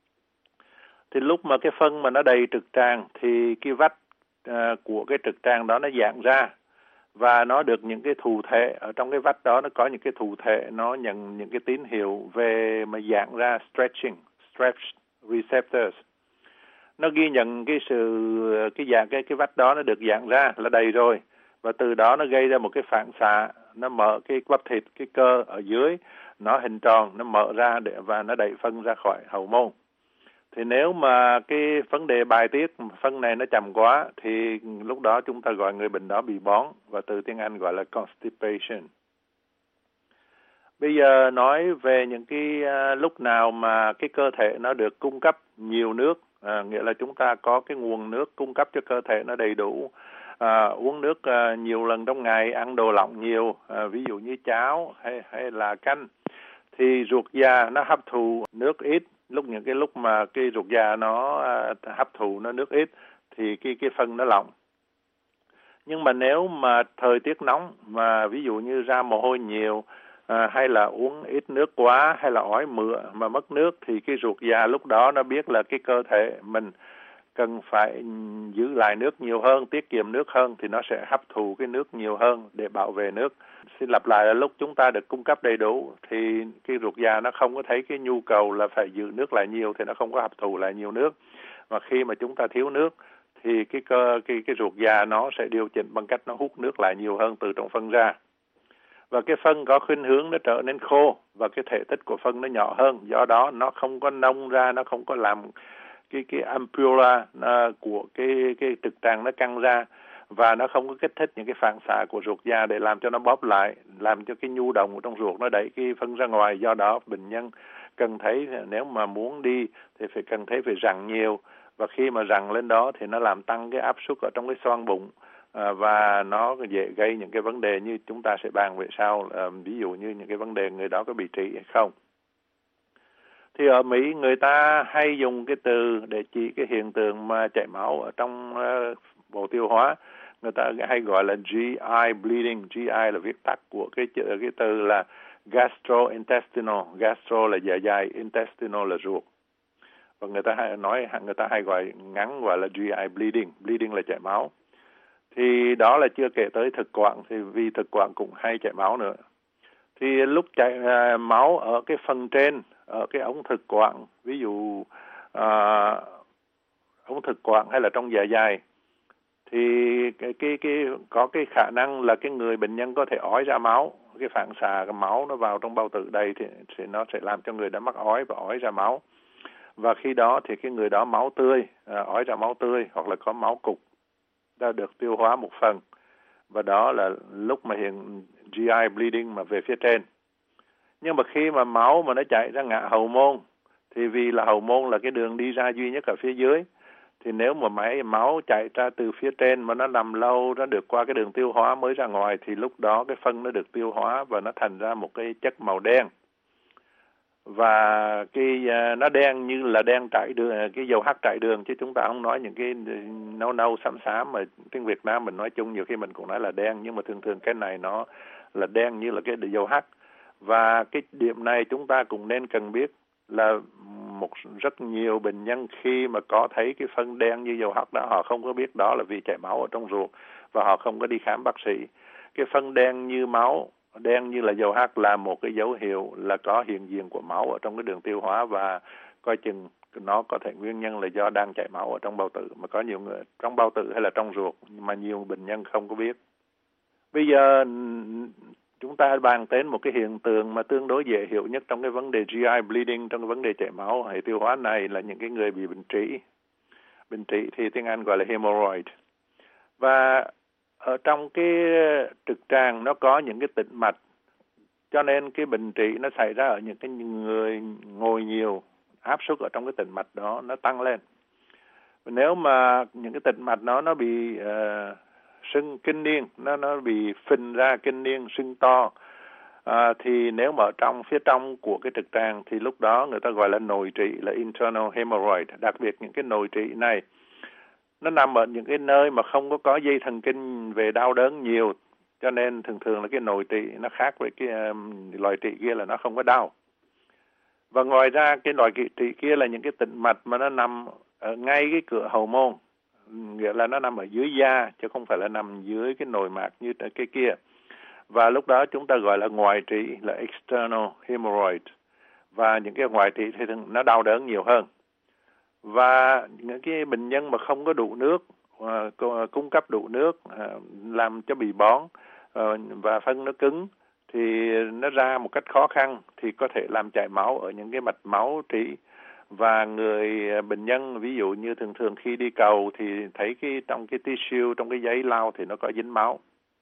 Thì lúc mà cái phân mà nó đầy trực tràng thì cái vách uh, của cái trực tràng đó nó giãn ra, và nó được những cái thụ thể ở trong cái vách đó, nó có những cái thụ thể nó nhận những cái tín hiệu về mà giãn ra, stretching, stretch receptors. Nó ghi nhận cái sự cái dạng cái cái vách đó nó được giãn ra là đầy rồi, và từ đó nó gây ra một cái phản xạ, nó mở cái bắp thịt, cái cơ ở dưới nó hình tròn, nó mở ra để và nó đẩy phân ra khỏi hậu môn. Thì nếu mà cái vấn đề bài tiết phân này nó chậm quá thì lúc đó chúng ta gọi người bệnh đó bị bón, và từ tiếng Anh gọi là constipation. Bây giờ nói về những cái uh, lúc nào mà cái cơ thể nó được cung cấp nhiều nước, à, nghĩa là chúng ta có cái nguồn nước cung cấp cho cơ thể nó đầy đủ. À, uống nước à, nhiều lần trong ngày, ăn đồ lỏng nhiều, à, ví dụ như cháo hay hay là canh, thì ruột già nó hấp thụ nước ít. Lúc những cái lúc mà cái ruột già nó à, hấp thụ nó nước ít thì cái cái phân nó lỏng. Nhưng mà nếu mà thời tiết nóng mà ví dụ như ra mồ hôi nhiều, à, hay là uống ít nước quá, hay là ói mửa mà mất nước, thì cái ruột già lúc đó nó biết là cái cơ thể mình cần phải giữ lại nước nhiều hơn, tiết kiệm nước hơn thì nó sẽ hấp thụ cái nước nhiều hơn để bảo vệ nước. Xin lặp lại là lúc chúng ta được cung cấp đầy đủ thì cái ruột già nó không có thấy cái nhu cầu là phải giữ nước lại nhiều thì nó không có hấp thụ lại nhiều nước. Và khi mà chúng ta thiếu nước thì cái cơ cái cái ruột già nó sẽ điều chỉnh bằng cách nó hút nước lại nhiều hơn từ trong phân ra. Và cái phân có khuynh hướng nó trở nên khô và cái thể tích của phân nó nhỏ hơn, do đó nó không có nông ra, nó không có làm cái cái ampulla uh, của cái cái trực tràng nó căng ra, và nó không có kích thích những cái phản xạ của ruột già để làm cho nó bóp lại, làm cho cái nhu động của trong ruột nó đẩy cái phân ra ngoài. Do đó bệnh nhân cần thấy nếu mà muốn đi thì phải cần thấy phải rặn nhiều, và khi mà rặn lên đó thì nó làm tăng cái áp suất ở trong cái xoang bụng, à, và nó dễ gây những cái vấn đề như chúng ta sẽ bàn về sau, à, ví dụ như những cái vấn đề người đó có bị trị hay không. Thì ở Mỹ người ta hay dùng cái từ để chỉ cái hiện tượng mà chảy máu ở trong uh, bộ tiêu hóa. Người ta hay gọi là G I bleeding. G I là viết tắt của cái cái từ là gastrointestinal. Gastro là dạ dày, intestinal là ruột. Và người ta hay nói người ta hay gọi ngắn gọi là G I bleeding. Bleeding là chảy máu. Thì đó là chưa kể tới thực quản, thì vì thực quản cũng hay chảy máu nữa. Thì lúc chảy uh, máu ở cái phần trên, ở cái ống thực quản, ví dụ uh, ống thực quản hay là trong dạ dày, thì cái, cái, cái, có cái khả năng là cái người bệnh nhân có thể ói ra máu. Cái phản xạ cái máu nó vào trong bao tử đây thì, thì nó sẽ làm cho người đó mắc ói và ói ra máu. Và khi đó thì cái người đó máu tươi, uh, ói ra máu tươi hoặc là có máu cục đã được tiêu hóa một phần. Và đó là lúc mà hiện G I bleeding mà về phía trên. Nhưng mà khi mà máu mà nó chạy ra ngã hậu môn, thì vì là hậu môn là cái đường đi ra duy nhất ở phía dưới, thì nếu mà máy máu chạy ra từ phía trên mà nó nằm lâu, nó được qua cái đường tiêu hóa mới ra ngoài, thì lúc đó cái phân nó được tiêu hóa và nó thành ra một cái chất màu đen. Và cái uh, nó đen như là đen trải đường, cái dầu hắc trải đường, chứ chúng ta không nói những cái nâu nâu xám xám mà tiếng Việt Nam mình nói chung nhiều khi mình cũng nói là đen, nhưng mà thường thường cái này nó là đen như là cái dầu hắc. Và cái điểm này chúng ta cũng nên cần biết là một rất nhiều bệnh nhân khi mà có thấy cái phân đen như dầu hắc đó, họ không có biết đó là vì chảy máu ở trong ruột và họ không có đi khám bác sĩ. Cái phân đen như máu, đen như là dầu hắc là một cái dấu hiệu là có hiện diện của máu ở trong cái đường tiêu hóa, và coi chừng nó có thể nguyên nhân là do đang chảy máu ở trong bao tử, mà có nhiều người trong bao tử hay là trong ruột mà nhiều bệnh nhân không có biết. Bây giờ chúng ta bàn đến một cái hiện tượng mà tương đối dễ hiểu nhất trong cái vấn đề G I bleeding, trong cái vấn đề chảy máu hệ tiêu hóa này, là những cái người bị bệnh trĩ. Bệnh trĩ thì tiếng Anh gọi là hemorrhoid. Và ở trong cái trực tràng nó có những cái tĩnh mạch, cho nên cái bệnh trĩ nó xảy ra ở những cái người ngồi nhiều, áp suất ở trong cái tĩnh mạch đó nó tăng lên. Nếu mà những cái tĩnh mạch đó nó bị uh, sưng kinh niên, nó nó bị phình ra kinh niên, sưng to, à, thì nếu mà ở trong phía trong của cái trực tràng thì lúc đó người ta gọi là nội trĩ, là internal hemorrhoid. Đặc biệt những cái nội trĩ này nó nằm ở những cái nơi mà không có có dây thần kinh về đau đớn nhiều, cho nên thường thường là cái nội trĩ nó khác với cái um, loại trĩ kia là nó không có đau. Và ngoài ra cái loại trĩ kia là những cái tĩnh mạch mà nó nằm ở ngay cái cửa hậu môn, nghĩa là nó nằm ở dưới da chứ không phải là nằm dưới cái nội mạc như cái kia. Và lúc đó chúng ta gọi là ngoại trĩ, là external hemorrhoid. Và những cái ngoại trĩ thì nó đau đớn nhiều hơn. Và những cái bệnh nhân mà không có đủ nước, uh, cung cấp đủ nước, uh, làm cho bị bón uh, và phân nó cứng, thì nó ra một cách khó khăn thì có thể làm chảy máu ở những cái mạch máu trĩ. Và người bệnh nhân ví dụ như thường thường khi đi cầu thì thấy cái trong cái tissue, trong cái giấy lau thì nó có dính máu.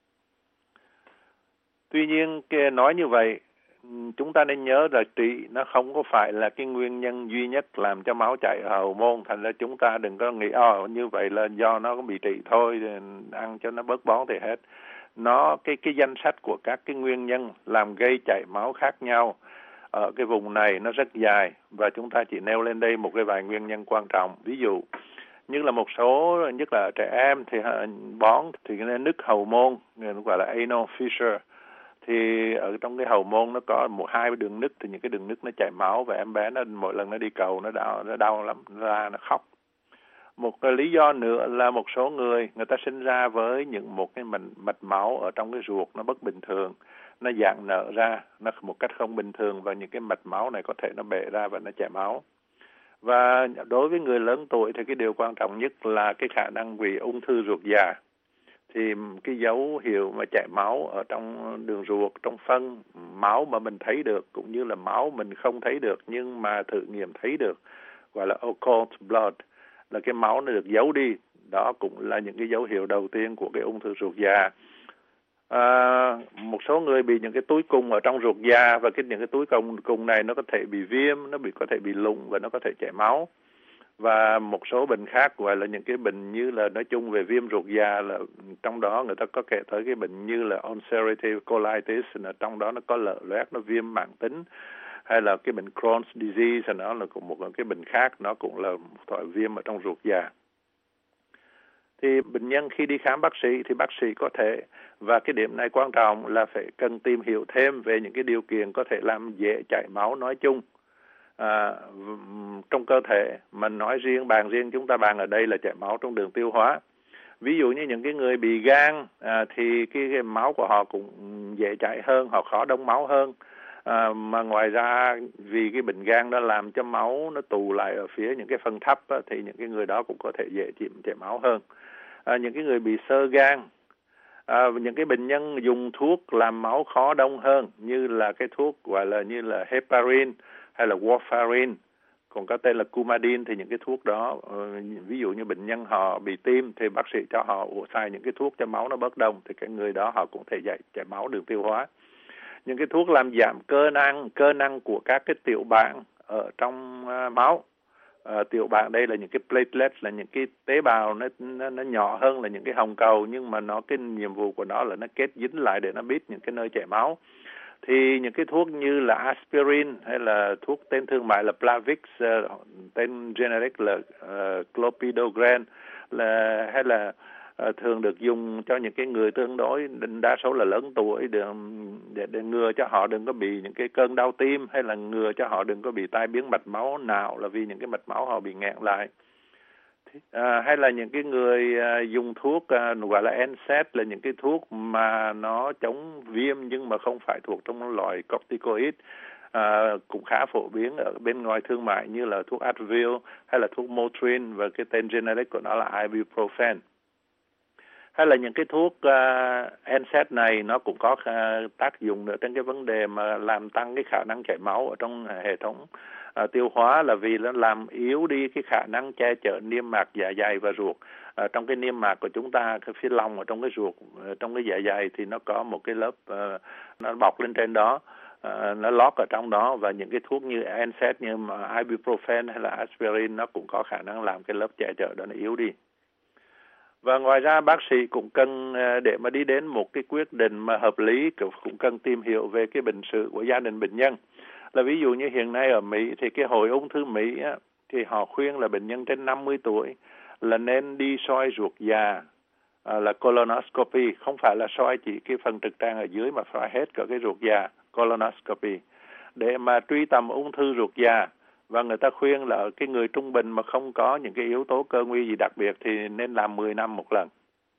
Tuy nhiên cái nói như vậy, chúng ta nên nhớ là trĩ nó không có phải là cái nguyên nhân duy nhất làm cho máu chảy ở hậu môn. Thành ra chúng ta đừng có nghĩ oh, như vậy là do nó có bị trĩ thôi, ăn cho nó bớt bón thì hết. Nó cái cái danh sách của các cái nguyên nhân làm gây chảy máu khác nhau ở cái vùng này nó rất dài, và chúng ta chỉ nêu lên đây một cái vài nguyên nhân quan trọng. Ví dụ như là một số, nhất là trẻ em thì bón thì cái nứt hậu môn, nó gọi là anal fissure, thì ở trong cái hậu môn nó có một hai đường nứt, thì những cái đường nứt nó chảy máu, và em bé nó mỗi lần nó đi cầu nó đau, nó đau lắm, nó ra nó khóc. Một cái lý do nữa là một số người, người ta sinh ra với những một cái mạch, mạch máu ở trong cái ruột nó bất bình thường, nó giãn nở ra, nó một cách không bình thường và những cái mạch máu này có thể nó bể ra và nó chảy máu. Và đối với người lớn tuổi thì cái điều quan trọng nhất là cái khả năng bị ung thư ruột già. Thì cái dấu hiệu mà chảy máu ở trong đường ruột, trong phân, máu mà mình thấy được cũng như là máu mình không thấy được nhưng mà thử nghiệm thấy được, gọi là occult blood, là cái máu nó được giấu đi. Đó cũng là những cái dấu hiệu đầu tiên của cái ung thư ruột già. À, một số người bị những cái túi cung ở trong ruột già và cái những cái túi cung cung này nó có thể bị viêm, nó bị có thể bị lủng và nó có thể chảy máu. Và một số bệnh khác gọi là những cái bệnh như là nói chung về viêm ruột già, là trong đó người ta có kể tới cái bệnh như là ulcerative colitis, là trong đó nó có lở loét, nó viêm mãn tính, hay là cái bệnh Crohn's disease, nó là cũng một cái bệnh khác, nó cũng là một loại viêm ở trong ruột già. Thì bệnh nhân khi đi khám bác sĩ thì bác sĩ có thể, và cái điểm này quan trọng là phải cần tìm hiểu thêm về những cái điều kiện có thể làm dễ chảy máu nói chung à, trong cơ thể. Mình nói riêng, bàn riêng chúng ta bàn ở đây là chảy máu trong đường tiêu hóa. Ví dụ như những cái người bị gan à, thì cái, cái máu của họ cũng dễ chảy hơn, họ khó đông máu hơn. À, mà ngoài ra vì cái bệnh gan nó làm cho máu nó tụ lại ở phía những cái phần thấp á, thì những cái người đó cũng có thể dễ chịu chảy máu hơn. À, những cái người bị xơ gan, à, những cái bệnh nhân dùng thuốc làm máu khó đông hơn như là cái thuốc gọi là như là heparin hay là warfarin, còn có tên là Coumadin, thì những cái thuốc đó uh, ví dụ như bệnh nhân họ bị tim thì bác sĩ cho họ xài những cái thuốc cho máu nó bớt đông, thì cái người đó họ cũng thể dạy chảy máu đường tiêu hóa. Những cái thuốc làm giảm cơ năng cơ năng của các cái tiểu bảng ở trong uh, máu. Uh, tiểu bảng đây là những cái platelet, là những cái tế bào nó, nó nó nhỏ hơn là những cái hồng cầu, nhưng mà nó cái nhiệm vụ của nó là nó kết dính lại để nó biết những cái nơi chảy máu. Thì những cái thuốc như là aspirin hay là thuốc tên thương mại là Plavix, uh, tên generic là uh, clopidogrel, là hay là uh, thường được dùng cho những cái người tương đối đa số là lớn tuổi để, để, để ngừa cho họ đừng có bị những cái cơn đau tim, hay là ngừa cho họ đừng có bị tai biến mạch máu não, là vì những cái mạch máu họ bị nghẹn lại. À, hay là những cái người à, dùng thuốc à, gọi là en sết, là những cái thuốc mà nó chống viêm nhưng mà không phải thuộc trong loại corticoid, à, cũng khá phổ biến ở bên ngoài thương mại như là thuốc Advil hay là thuốc Motrin, và cái tên generic của nó là ibuprofen. Hay là những cái thuốc uh, en sết này nó cũng có uh, tác dụng nữa trên cái vấn đề mà làm tăng cái khả năng chảy máu ở trong uh, hệ thống uh, tiêu hóa, là vì nó làm yếu đi cái khả năng che chở niêm mạc dạ dày và ruột. Uh, trong cái niêm mạc của chúng ta, cái phía lòng ở trong cái ruột, uh, trong cái dạ dày thì nó có một cái lớp uh, nó bọc lên trên đó, uh, nó lót ở trong đó, và những cái thuốc như en sết như mà ibuprofen hay là aspirin nó cũng có khả năng làm cái lớp che chở đó nó yếu đi. Và ngoài ra bác sĩ cũng cần, để mà đi đến một cái quyết định mà hợp lý, cũng cần tìm hiểu về cái bệnh sử của gia đình bệnh nhân. Là ví dụ như hiện nay ở Mỹ thì cái hội ung thư Mỹ á, thì họ khuyên là bệnh nhân trên năm mươi tuổi là nên đi soi ruột già, à, là colonoscopy, không phải là soi chỉ cái phần trực tràng ở dưới mà soi hết cả cái ruột già, colonoscopy, để mà truy tầm ung thư ruột già. Và người ta khuyên là cái người trung bình mà không có những cái yếu tố cơ nguy gì đặc biệt thì nên làm mười năm một lần.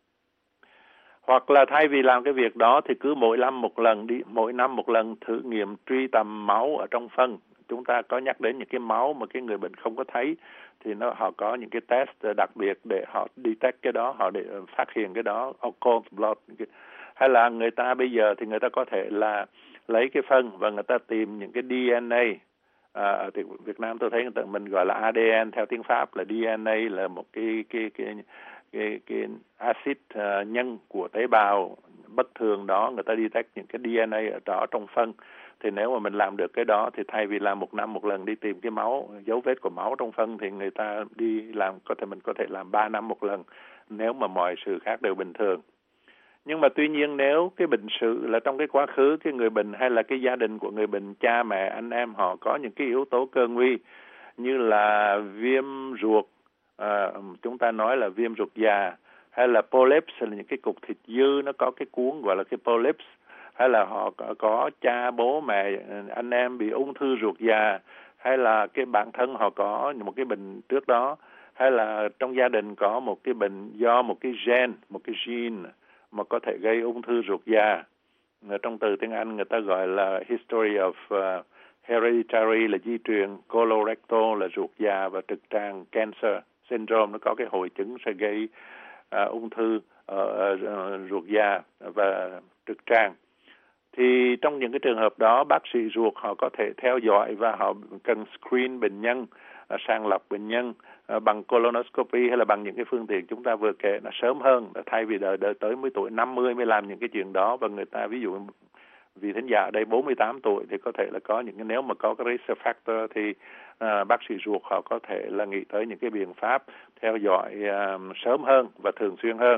Hoặc là thay vì làm cái việc đó thì cứ mỗi năm một lần đi, mỗi năm một lần thử nghiệm truy tầm máu ở trong phân. Chúng ta có nhắc đến những cái máu mà cái người bệnh không có thấy, thì nó họ có những cái test đặc biệt để họ detect cái đó, họ để phát hiện cái đó, occult blood. Hay là người ta bây giờ thì người ta có thể là lấy cái phân và người ta tìm những cái đê en a. À, thì Việt Nam tôi thấy người ta mình gọi là a đê en, theo tiếng Pháp là đê en a, là một cái cái cái cái, cái axit uh, nhân của tế bào bất thường đó, người ta detect những cái đê en a ở đó trong phân. Thì nếu mà mình làm được cái đó thì thay vì làm một năm một lần đi tìm cái máu, dấu vết của máu trong phân, thì người ta đi làm, có thể mình có thể làm ba năm một lần nếu mà mọi sự khác đều bình thường. Nhưng mà tuy nhiên nếu cái bệnh sử là trong cái quá khứ cái người bệnh hay là cái gia đình của người bệnh, cha mẹ, anh em họ có những cái yếu tố cơ nguy như là viêm ruột, à, chúng ta nói là viêm ruột già, hay là polyps, là những cái cục thịt dư nó có cái cuống gọi là cái polyps, hay là họ có, có cha, bố, mẹ, anh em bị ung thư ruột già, hay là cái bản thân họ có một cái bệnh trước đó, hay hay là trong gia đình có một cái bệnh do một cái gen, một cái gene mà có thể gây ung thư ruột già. Trong từ tiếng Anh người ta gọi là history of uh, hereditary là di truyền, colorectal là ruột già và trực tràng cancer syndrome, nó có cái hội chứng sẽ gây uh, ung thư ở uh, ruột già và trực tràng. Thì trong những cái trường hợp đó, bác sĩ ruột họ có thể theo dõi và họ cần screen bệnh nhân, uh, sàng lọc bệnh nhân uh, bằng colonoscopy hay là bằng những cái phương tiện chúng ta vừa kể, nó sớm hơn, thay vì đợi, đợi tới mới tuổi năm mươi mới làm những cái chuyện đó. Và người ta ví dụ vì thính giả ở đây bốn mươi tám tuổi thì có thể là có những cái, nếu mà có cái risk factor thì uh, bác sĩ ruột họ có thể là nghĩ tới những cái biện pháp theo dõi uh, sớm hơn và thường xuyên hơn.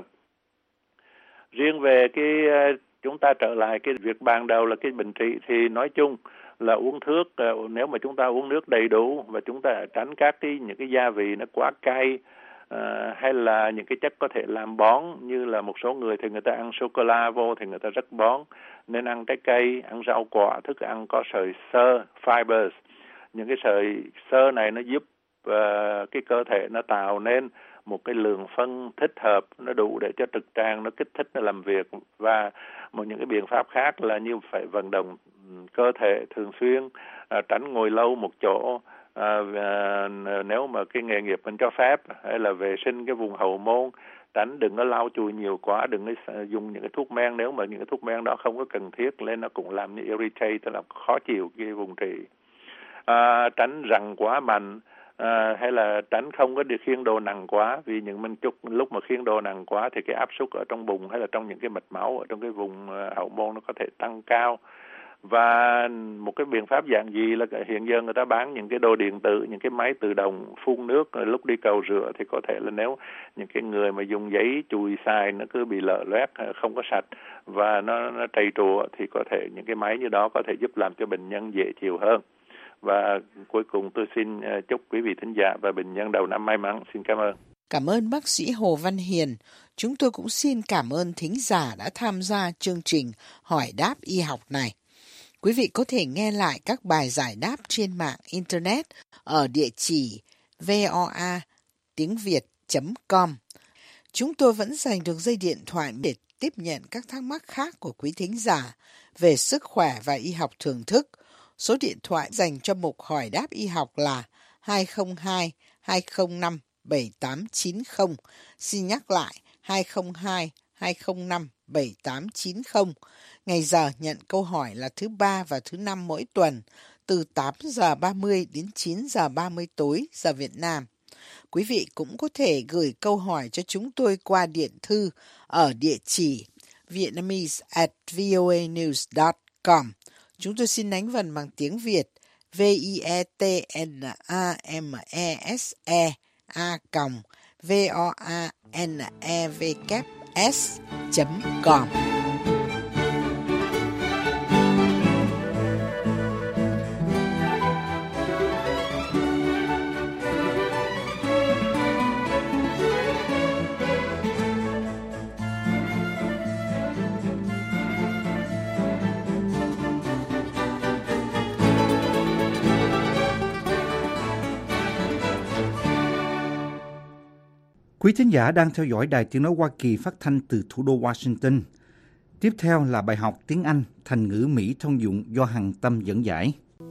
Riêng về cái uh, chúng ta trở lại cái việc ban đầu là cái bệnh trị thì nói chung là uống nước, uh, nếu mà chúng ta uống nước đầy đủ và chúng ta tránh các cái những cái gia vị nó quá cay, uh, hay là những cái chất có thể làm bón, như là một số người thì người ta ăn sô cô la vô thì người ta rất bón, nên ăn trái cây, ăn rau quả, thức ăn có sợi xơ, fibers. Những cái sợi xơ này nó giúp uh, cái cơ thể nó tạo nên một cái lượng phân thích hợp, nó đủ để cho trực tràng nó kích thích nó làm việc. Và một những cái biện pháp khác là như phải vận động cơ thể thường xuyên, à, tránh ngồi lâu một chỗ, à, và nếu mà cái nghề nghiệp mình cho phép, hay là vệ sinh cái vùng hậu môn, tránh đừng có lau chùi nhiều quá, đừng có dùng những cái thuốc men nếu mà những cái thuốc men đó không có cần thiết, lên nó cũng làm như irritate, tức là khó chịu cái vùng trị. À, tránh răng quá mạnh, à, hay là tránh không có được khiêng đồ nặng quá, vì những mình chút lúc mà khiêng đồ nặng quá thì cái áp suất ở trong bụng hay là trong những cái mạch máu ở trong cái vùng hậu môn nó có thể tăng cao. Và một cái biện pháp dạng gì là hiện giờ người ta bán những cái đồ điện tử, những cái máy tự động phun nước rồi lúc đi cầu rửa, thì có thể là nếu những cái người mà dùng giấy chùi xài nó cứ bị lở loét, không có sạch và nó, nó trầy trụa, thì có thể những cái máy như đó có thể giúp làm cho bệnh nhân dễ chịu hơn. Và cuối cùng tôi xin chúc quý vị thính giả và bệnh nhân đầu năm may mắn. Xin cảm ơn. Cảm ơn bác sĩ Hồ Văn Hiền. Chúng tôi cũng xin cảm ơn thính giả đã tham gia chương trình Hỏi đáp y học này. Quý vị có thể nghe lại các bài giải đáp trên mạng Internet ở địa chỉ voa tiếng việt chấm com. Chúng tôi vẫn dành được dây điện thoại để tiếp nhận các thắc mắc khác của quý thính giả về sức khỏe và y học thưởng thức. Số điện thoại dành cho mục Hỏi đáp y học là hai không hai hai không năm bảy tám chín không. Xin nhắc lại hai không hai hai không năm bảy tám chín không. Ngày giờ nhận câu hỏi là thứ ba và thứ năm mỗi tuần, từ tám giờ ba mươi đến chín giờ ba mươi tối giờ Việt Nam. Quý vị cũng có thể gửi câu hỏi cho chúng tôi qua điện thư ở địa chỉ vietnamese at voanews dot com. Chúng tôi xin đánh vần bằng tiếng Việt v i e t n a m e s e a v o a n e w s chấm com. Quý thính giả đang theo dõi Đài Tiếng Nói Hoa Kỳ phát thanh từ thủ đô Washington. Tiếp theo là bài học tiếng Anh thành ngữ Mỹ thông dụng do Hằng Tâm dẫn giải.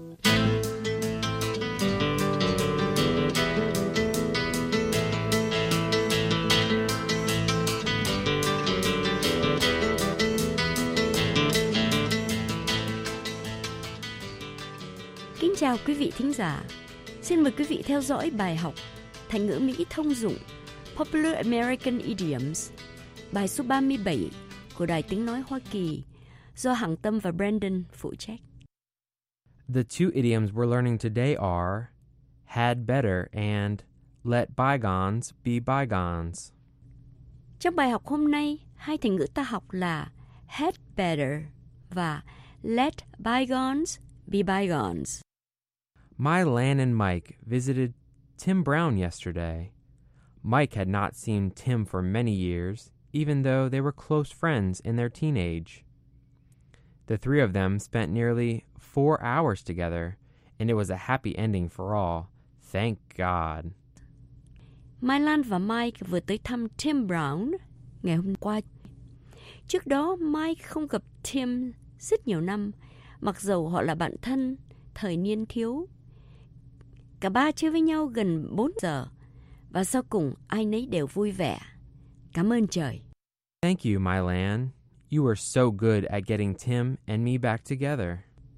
Kính chào quý vị thính giả. Xin mời quý vị theo dõi bài học thành ngữ Mỹ thông dụng Popular American Idioms, bài số ba mươi bảy của Đài Tiếng Nói Hoa Kỳ do Hằng Tâm và Brandon phụ trách. The two idioms we're learning today are had better and let bygones be bygones. Trong bài học hôm nay, hai thành ngữ ta học là had better và let bygones be bygones. My Lan and Mike visited Tim Brown yesterday. Mike had not seen Tim for many years, even though they were close friends in their teenage. The three of them spent nearly four hours together, and it was a happy ending for all. Thank God. Mai Lan và Mike vừa tới thăm Tim Brown ngày hôm qua. Trước đó, Mike không gặp Tim rất nhiều năm, mặc dầu họ là bạn thân, thời niên thiếu. Cả ba chơi với nhau gần bốn giờ, và sau cùng ai nấy đều vui vẻ. Cảm ơn trời. Thank you, Mai Lan. You were so good at getting Tim and me back together.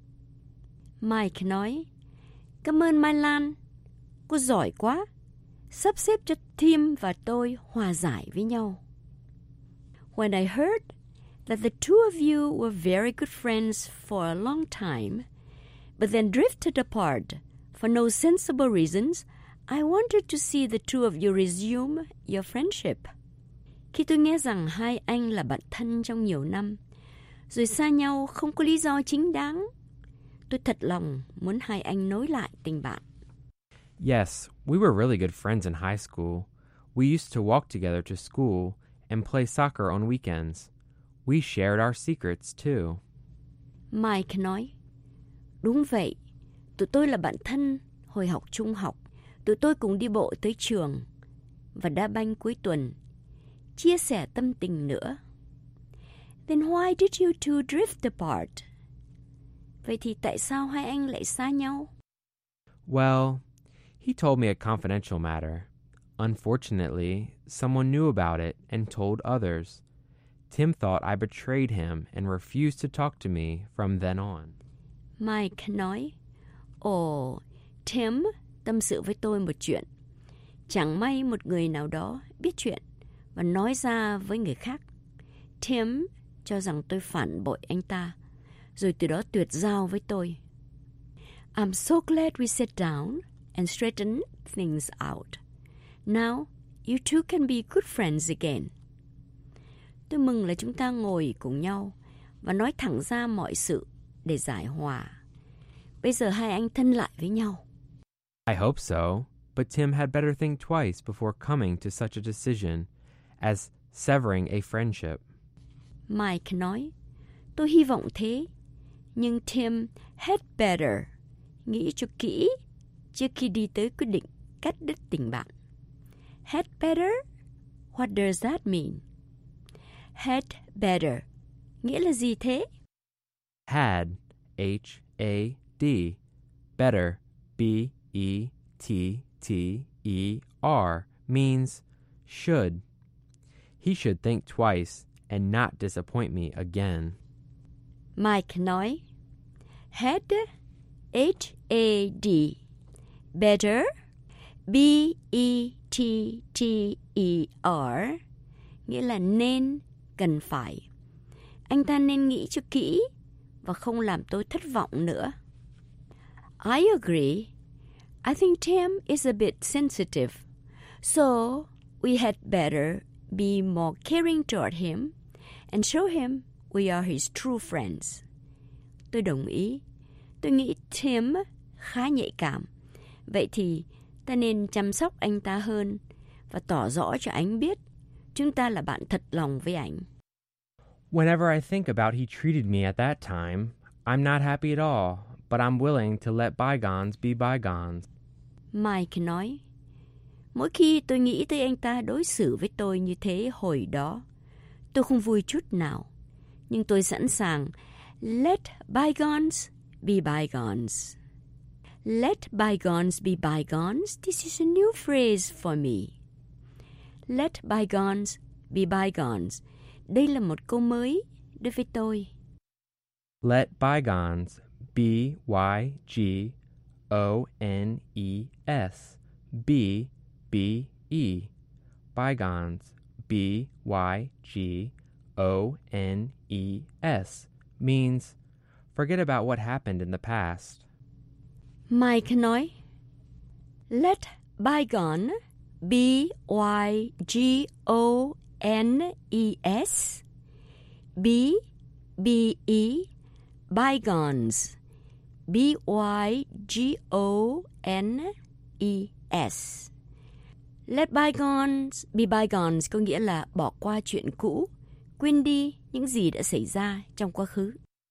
Mike nói, cảm ơn Mai Lan, cô giỏi quá, sắp xếp cho Tim và tôi hòa giải với nhau. When I heard that the two of you were very good friends for a long time, but then drifted apart for no sensible reasons, I wanted to see the two of you resume your friendship. Khi tôi nghe rằng hai anh là bạn thân trong nhiều năm, rồi xa nhau không có lý do chính đáng, tôi thật lòng muốn hai anh nối lại tình bạn. Yes, we were really good friends in high school. We used to walk together to school and play soccer on weekends. We shared our secrets too. Mike nói, đúng vậy, tụi tôi là bạn thân hồi học trung học. Tụi tôi cùng đi bộ tới trường và đá banh cuối tuần, chia sẻ tâm tình nữa. Then why did you two drift apart? Vậy thì tại sao hai anh lại xa nhau? Well, he told me a confidential matter. Unfortunately, someone knew about it and told others. Tim thought I betrayed him and refused to talk to me from then on. Mike nói, ồ, Tim tâm sự với tôi một chuyện. Chẳng may một người nào đó biết chuyện và nói ra với người khác. Tim cho rằng tôi phản bội anh ta, rồi từ đó tuyệt giao với tôi. I'm so glad we sat down and straightened things out. Now, you two can be good friends again. Tôi mừng là chúng ta ngồi cùng nhau và nói thẳng ra mọi sự để giải hòa. Bây giờ hai anh thân lại với nhau. I hope so, but Tim had better think twice before coming to such a decision as severing a friendship. Mike nói, tôi hy vọng thế, nhưng Tim had better nghĩ cho kỹ trước khi đi tới quyết định cắt đứt tình bạn. Had better? What does that mean? Had better nghĩa là gì thế? Had, H A D, better, B E T T E R, means should. He should think twice and not disappoint me again. Mike nói, had, H A D, better, B E T T E R, nghĩa là nên, cần phải. Anh ta nên nghĩ cho kỹ và không làm tôi thất vọng nữa. I agree. I think Tim is a bit sensitive, so we had better be more caring toward him and show him we are his true friends. Tôi đồng ý. Tôi nghĩ Tim khá nhạy cảm. Vậy thì ta nên chăm sóc anh ta hơn và tỏ rõ cho anh biết chúng ta là bạn thật lòng với anh. Whenever I think about he treated me at that time, I'm not happy at all, but I'm willing to let bygones be bygones. Mike nói, mỗi khi tôi nghĩ tới anh ta đối xử với tôi như thế hồi đó, tôi không vui chút nào, nhưng tôi sẵn sàng let bygones be bygones. Let bygones be bygones. This is a new phrase for me. Let bygones be bygones. Đây là một câu mới đối với tôi. Let bygones, B Y G O N E S, be, B E. Bygones, B Y G O N E S, means forget about what happened in the past. Mike nói, let bygone, B Y G O N E S, B B E, bygones, B Y G O N E S. Let bygones be bygones có nghĩa là bỏ qua chuyện cũ, quên đi những gì đã xảy ra trong quá khứ.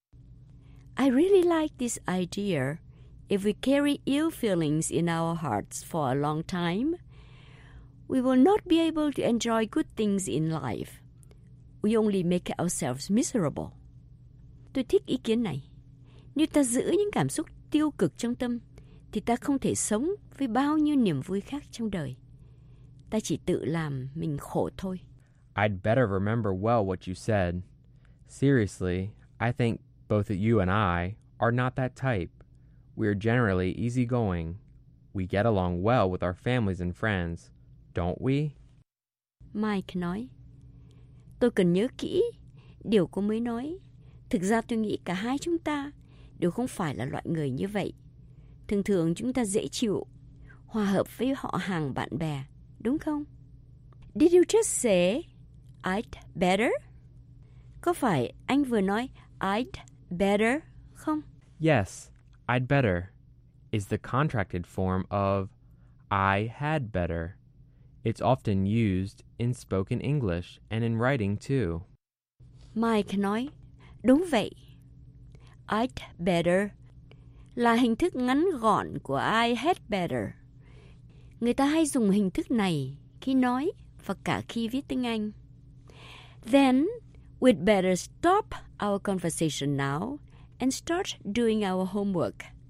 I really like this idea. If we carry ill feelings in our hearts for a long time, we will not be able to enjoy good things in life. We only make ourselves miserable. Tôi thích ý kiến này. Nếu ta giữ những cảm xúc tiêu cực trong tâm, thì ta không thể sống với bao nhiêu niềm vui khác trong đời. Ta chỉ tự làm mình khổ thôi. I'd better remember well what you said. Seriously, I think both you and I are not that type. We're generally easygoing. We get along well with our families and friends, don't we? Mike nói, tôi cần nhớ kỹ điều cô mới nói. Thực ra tôi nghĩ cả hai chúng ta đều không phải là loại người như vậy. Thường thường chúng ta dễ chịu, hòa hợp với họ hàng bạn bè, đúng không? Did you just say I'd better? Có phải anh vừa nói I'd better không? Yes, I'd better is the contracted form of I had better. It's often used in spoken English and in writing too. Mike nói, đúng vậy. I'd better là hình thức ngắn gọn của I had better. Người ta hay dùng hình thức này khi nói và cả khi viết tiếng Anh. Then we'd better stop our conversation now and start doing our homework.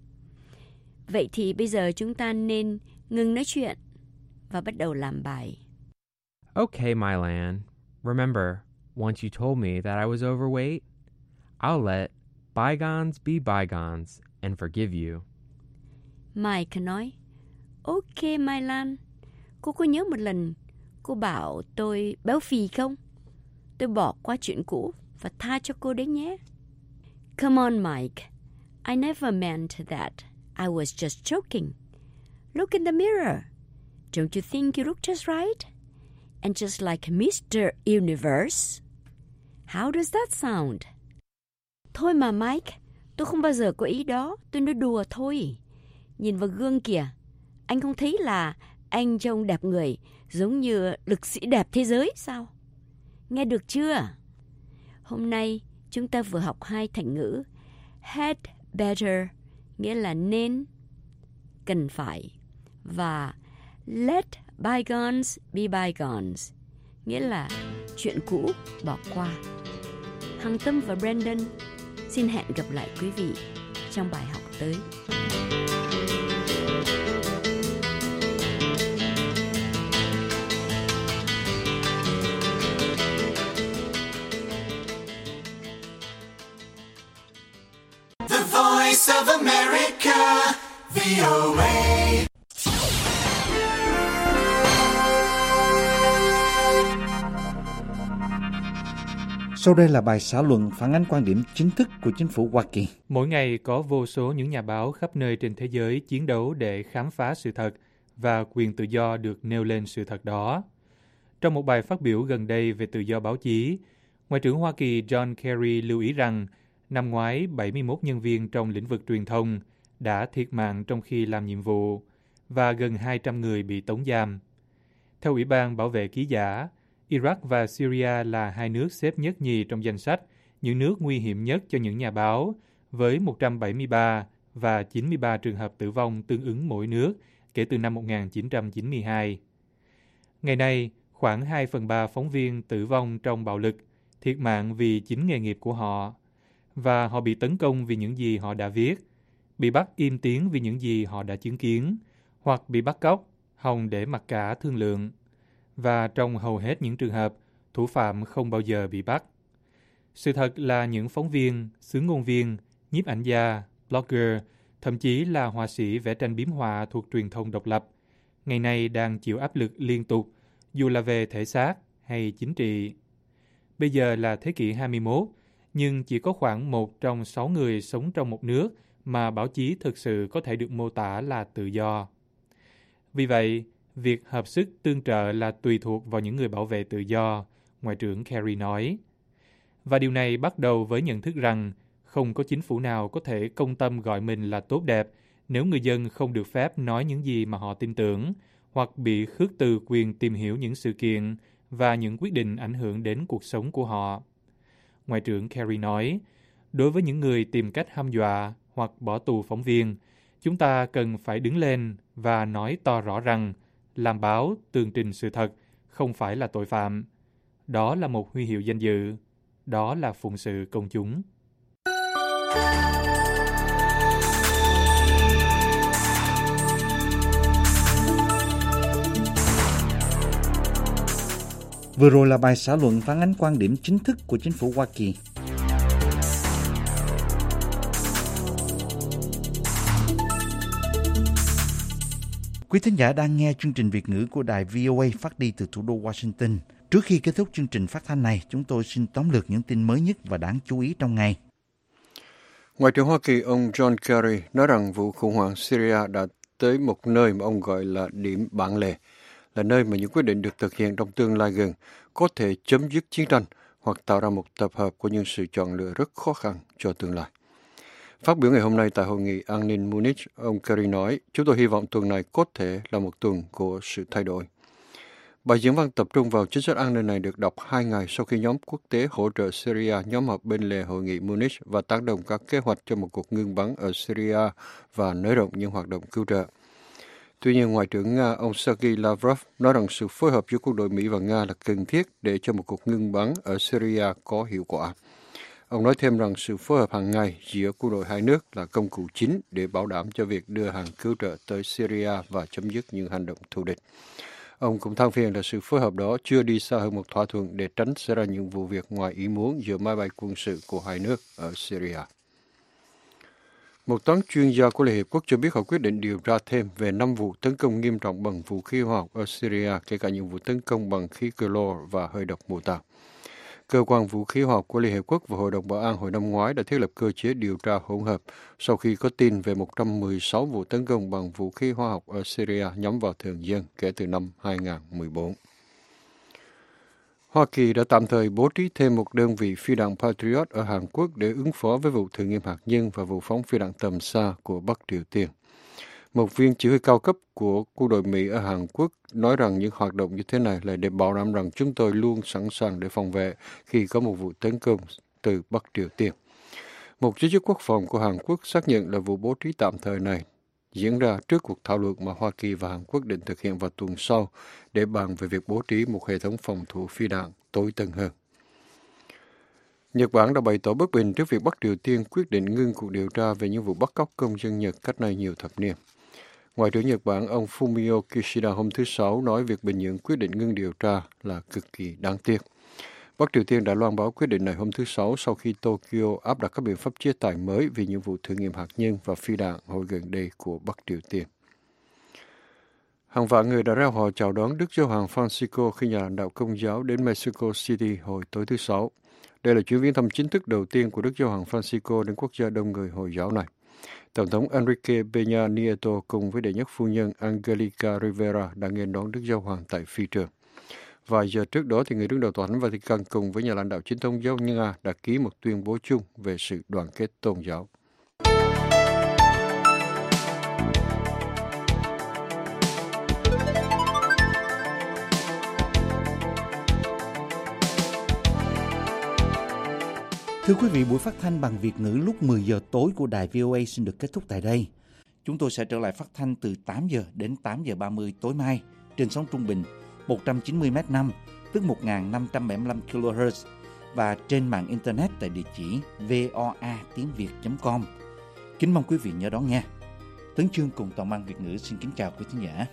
Vậy thì bây giờ chúng ta nên ngừng nói chuyện và bắt đầu làm bài. Okay, Mylan. Remember, once you told me that I was overweight, I'll let bygones be bygones and forgive you. Mike nói, ok Mylan, cô có nhớ một lần cô bảo tôi béo phì không? Tôi bỏ qua chuyện cũ và tha cho cô đấy nhé. Come on, Mike. I never meant that. I was just joking. Look in the mirror. Don't you think you look just right? And just like Mister Universe. How does that sound? Thôi mà Mike, tôi không bao giờ có ý đó. Tôi nói đùa thôi. Nhìn vào gương kìa. Anh không thấy là anh trông đẹp người, giống như lực sĩ đẹp thế giới sao? Nghe được chưa? Hôm nay chúng ta vừa học hai thành ngữ had better, nghĩa là nên, cần phải, và let bygones be bygones, nghĩa là chuyện cũ bỏ qua. Hằng Tâm và Brandon xin hẹn gặp lại quý vị trong bài học tới. The Voice of America, vê o a. Sau đây là bài xã luận phản ánh quan điểm chính thức của chính phủ Hoa Kỳ. Mỗi ngày có vô số những nhà báo khắp nơi trên thế giới chiến đấu để khám phá sự thật và quyền tự do được nêu lên sự thật đó. Trong một bài phát biểu gần đây về tự do báo chí, Ngoại trưởng Hoa Kỳ John Kerry lưu ý rằng năm ngoái bảy mươi mốt nhân viên trong lĩnh vực truyền thông đã thiệt mạng trong khi làm nhiệm vụ và gần hai trăm người bị tống giam. Theo Ủy ban Bảo vệ ký giả, Iraq và Syria là hai nước xếp nhất nhì trong danh sách những nước nguy hiểm nhất cho những nhà báo, với một trăm bảy mươi ba và chín mươi ba trường hợp tử vong tương ứng mỗi nước kể từ năm một nghìn chín trăm chín mươi hai. Ngày nay, khoảng hai phần ba phóng viên tử vong trong bạo lực, thiệt mạng vì chính nghề nghiệp của họ, và họ bị tấn công vì những gì họ đã viết, bị bắt im tiếng vì những gì họ đã chứng kiến, hoặc bị bắt cóc, hòng để mặc cả thương lượng. Và trong hầu hết những trường hợp, thủ phạm không bao giờ bị bắt. Sự thật là những phóng viên, xướng ngôn viên, nhiếp ảnh gia, blogger, thậm chí là họa sĩ vẽ tranh biếm họa thuộc truyền thông độc lập, ngày nay đang chịu áp lực liên tục, dù là về thể xác hay chính trị. Bây giờ là thế kỷ hai mươi mốt, nhưng chỉ có khoảng một trong sáu người sống trong một nước mà báo chí thực sự có thể được mô tả là tự do. Vì vậy, việc hợp sức tương trợ là tùy thuộc vào những người bảo vệ tự do, Ngoại trưởng Kerry nói. Và điều này bắt đầu với nhận thức rằng không có chính phủ nào có thể công tâm gọi mình là tốt đẹp nếu người dân không được phép nói những gì mà họ tin tưởng, hoặc bị khước từ quyền tìm hiểu những sự kiện và những quyết định ảnh hưởng đến cuộc sống của họ. Ngoại trưởng Kerry nói, đối với những người tìm cách hăm dọa hoặc bỏ tù phóng viên, chúng ta cần phải đứng lên và nói to rõ rằng Làm báo, tường trình sự thật, không phải là tội phạm. Đó là một huy hiệu danh dự. Đó là phụng sự công chúng. Vừa rồi là bài xã luận phản ánh quan điểm chính thức của chính phủ Hoa Kỳ. Quý thính giả đang nghe chương trình Việt ngữ của đài vê o a phát đi từ thủ đô Washington. Trước khi kết thúc chương trình phát thanh này, chúng tôi xin tóm lược những tin mới nhất và đáng chú ý trong ngày. Ngoại trưởng Hoa Kỳ ông John Kerry nói rằng vụ khủng hoảng Syria đã tới một nơi mà ông gọi là điểm bản lề, là nơi mà những quyết định được thực hiện trong tương lai gần có thể chấm dứt chiến tranh hoặc tạo ra một tập hợp của những sự chọn lựa rất khó khăn cho tương lai. Phát biểu ngày hôm nay tại Hội nghị An ninh Munich, ông Kerry nói, chúng tôi hy vọng tuần này có thể là một tuần của sự thay đổi. Bài diễn văn tập trung vào chính sách an ninh này được đọc hai ngày sau khi nhóm quốc tế hỗ trợ Syria nhóm họp bên lề Hội nghị Munich và tác động các kế hoạch cho một cuộc ngưng bắn ở Syria và nới rộng những hoạt động cứu trợ. Tuy nhiên, Ngoại trưởng Nga ông Sergei Lavrov nói rằng sự phối hợp giữa quân đội Mỹ và Nga là cần thiết để cho một cuộc ngưng bắn ở Syria có hiệu quả. Ông nói thêm rằng sự phối hợp hàng ngày giữa quân đội hai nước là công cụ chính để bảo đảm cho việc đưa hàng cứu trợ tới Syria và chấm dứt những hành động thù địch. Ông cũng than phiền là sự phối hợp đó chưa đi xa hơn một thỏa thuận để tránh xảy ra những vụ việc ngoài ý muốn giữa máy bay quân sự của hai nước ở Syria. Một toán chuyên gia của Liên Hiệp Quốc cho biết họ quyết định điều tra thêm về năm vụ tấn công nghiêm trọng bằng vũ khí hóa học ở Syria, kể cả những vụ tấn công bằng khí clo và hơi độc mù tạt. Cơ quan vũ khí hóa học của Liên Hiệp Quốc và Hội đồng Bảo an hồi năm ngoái đã thiết lập cơ chế điều tra hỗn hợp sau khi có tin về một trăm mười sáu vụ tấn công bằng vũ khí hóa học ở Syria nhắm vào thường dân kể từ năm hai nghìn không trăm mười bốn. Hoa Kỳ đã tạm thời bố trí thêm một đơn vị phi đạn Patriot ở Hàn Quốc để ứng phó với vụ thử nghiệm hạt nhân và vụ phóng phi đạn tầm xa của Bắc Triều Tiên. Một viên chỉ huy cao cấp của quân đội Mỹ ở Hàn Quốc nói rằng những hoạt động như thế này là để bảo đảm rằng chúng tôi luôn sẵn sàng để phòng vệ khi có một vụ tấn công từ Bắc Triều Tiên. Một giới chức quốc phòng của Hàn Quốc xác nhận là vụ bố trí tạm thời này diễn ra trước cuộc thảo luận mà Hoa Kỳ và Hàn Quốc định thực hiện vào tuần sau để bàn về việc bố trí một hệ thống phòng thủ phi đạn tối tân hơn. Nhật Bản đã bày tỏ bất bình trước việc Bắc Triều Tiên quyết định ngưng cuộc điều tra về những vụ bắt cóc công dân Nhật cách nay nhiều thập niên. Ngoại trưởng Nhật Bản ông Fumio Kishida hôm thứ Sáu nói việc Bình Nhưỡng quyết định ngưng điều tra là cực kỳ đáng tiếc. Bắc Triều Tiên đã loan báo quyết định này hôm thứ Sáu sau khi Tokyo áp đặt các biện pháp chế tài mới vì những vụ thử nghiệm hạt nhân và phi đạn hồi gần đây của Bắc Triều Tiên. Hàng vạn người đã reo hò chào đón Đức Giáo hoàng Francisco khi nhà lãnh đạo Công giáo đến Mexico City hồi tối thứ Sáu. Đây là chuyến viếng thăm chính thức đầu tiên của Đức Giáo hoàng Francisco đến quốc gia đông người Hồi giáo này. Tổng thống Enrique Peña Nieto cùng với đệ nhất phu nhân Angelica Rivera đã nghênh đón Đức Giáo hoàng tại phi trường. Vài giờ trước đó, thì người đứng đầu tòa thánh Vatican cùng với nhà lãnh đạo chính thống giáo Nga đã ký một tuyên bố chung về sự đoàn kết tôn giáo. Thưa quý vị, buổi phát thanh bằng Việt ngữ lúc mười giờ tối của đài vê o a xin được kết thúc tại đây. Chúng tôi sẽ trở lại phát thanh từ tám giờ đến tám giờ ba mươi tối mai trên sóng trung bình một trăm chín mươi mét năm, tức một nghìn năm trăm bảy mươi lăm ki lô héc và trên mạng Internet tại địa chỉ voa tiếng việt chấm com. Kính mong quý vị nhớ đón nghe. Tấn Chương cùng toàn ban Việt ngữ xin kính chào quý thính giả.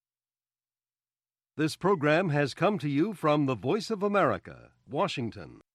This program has come to you from the Voice of America, Washington.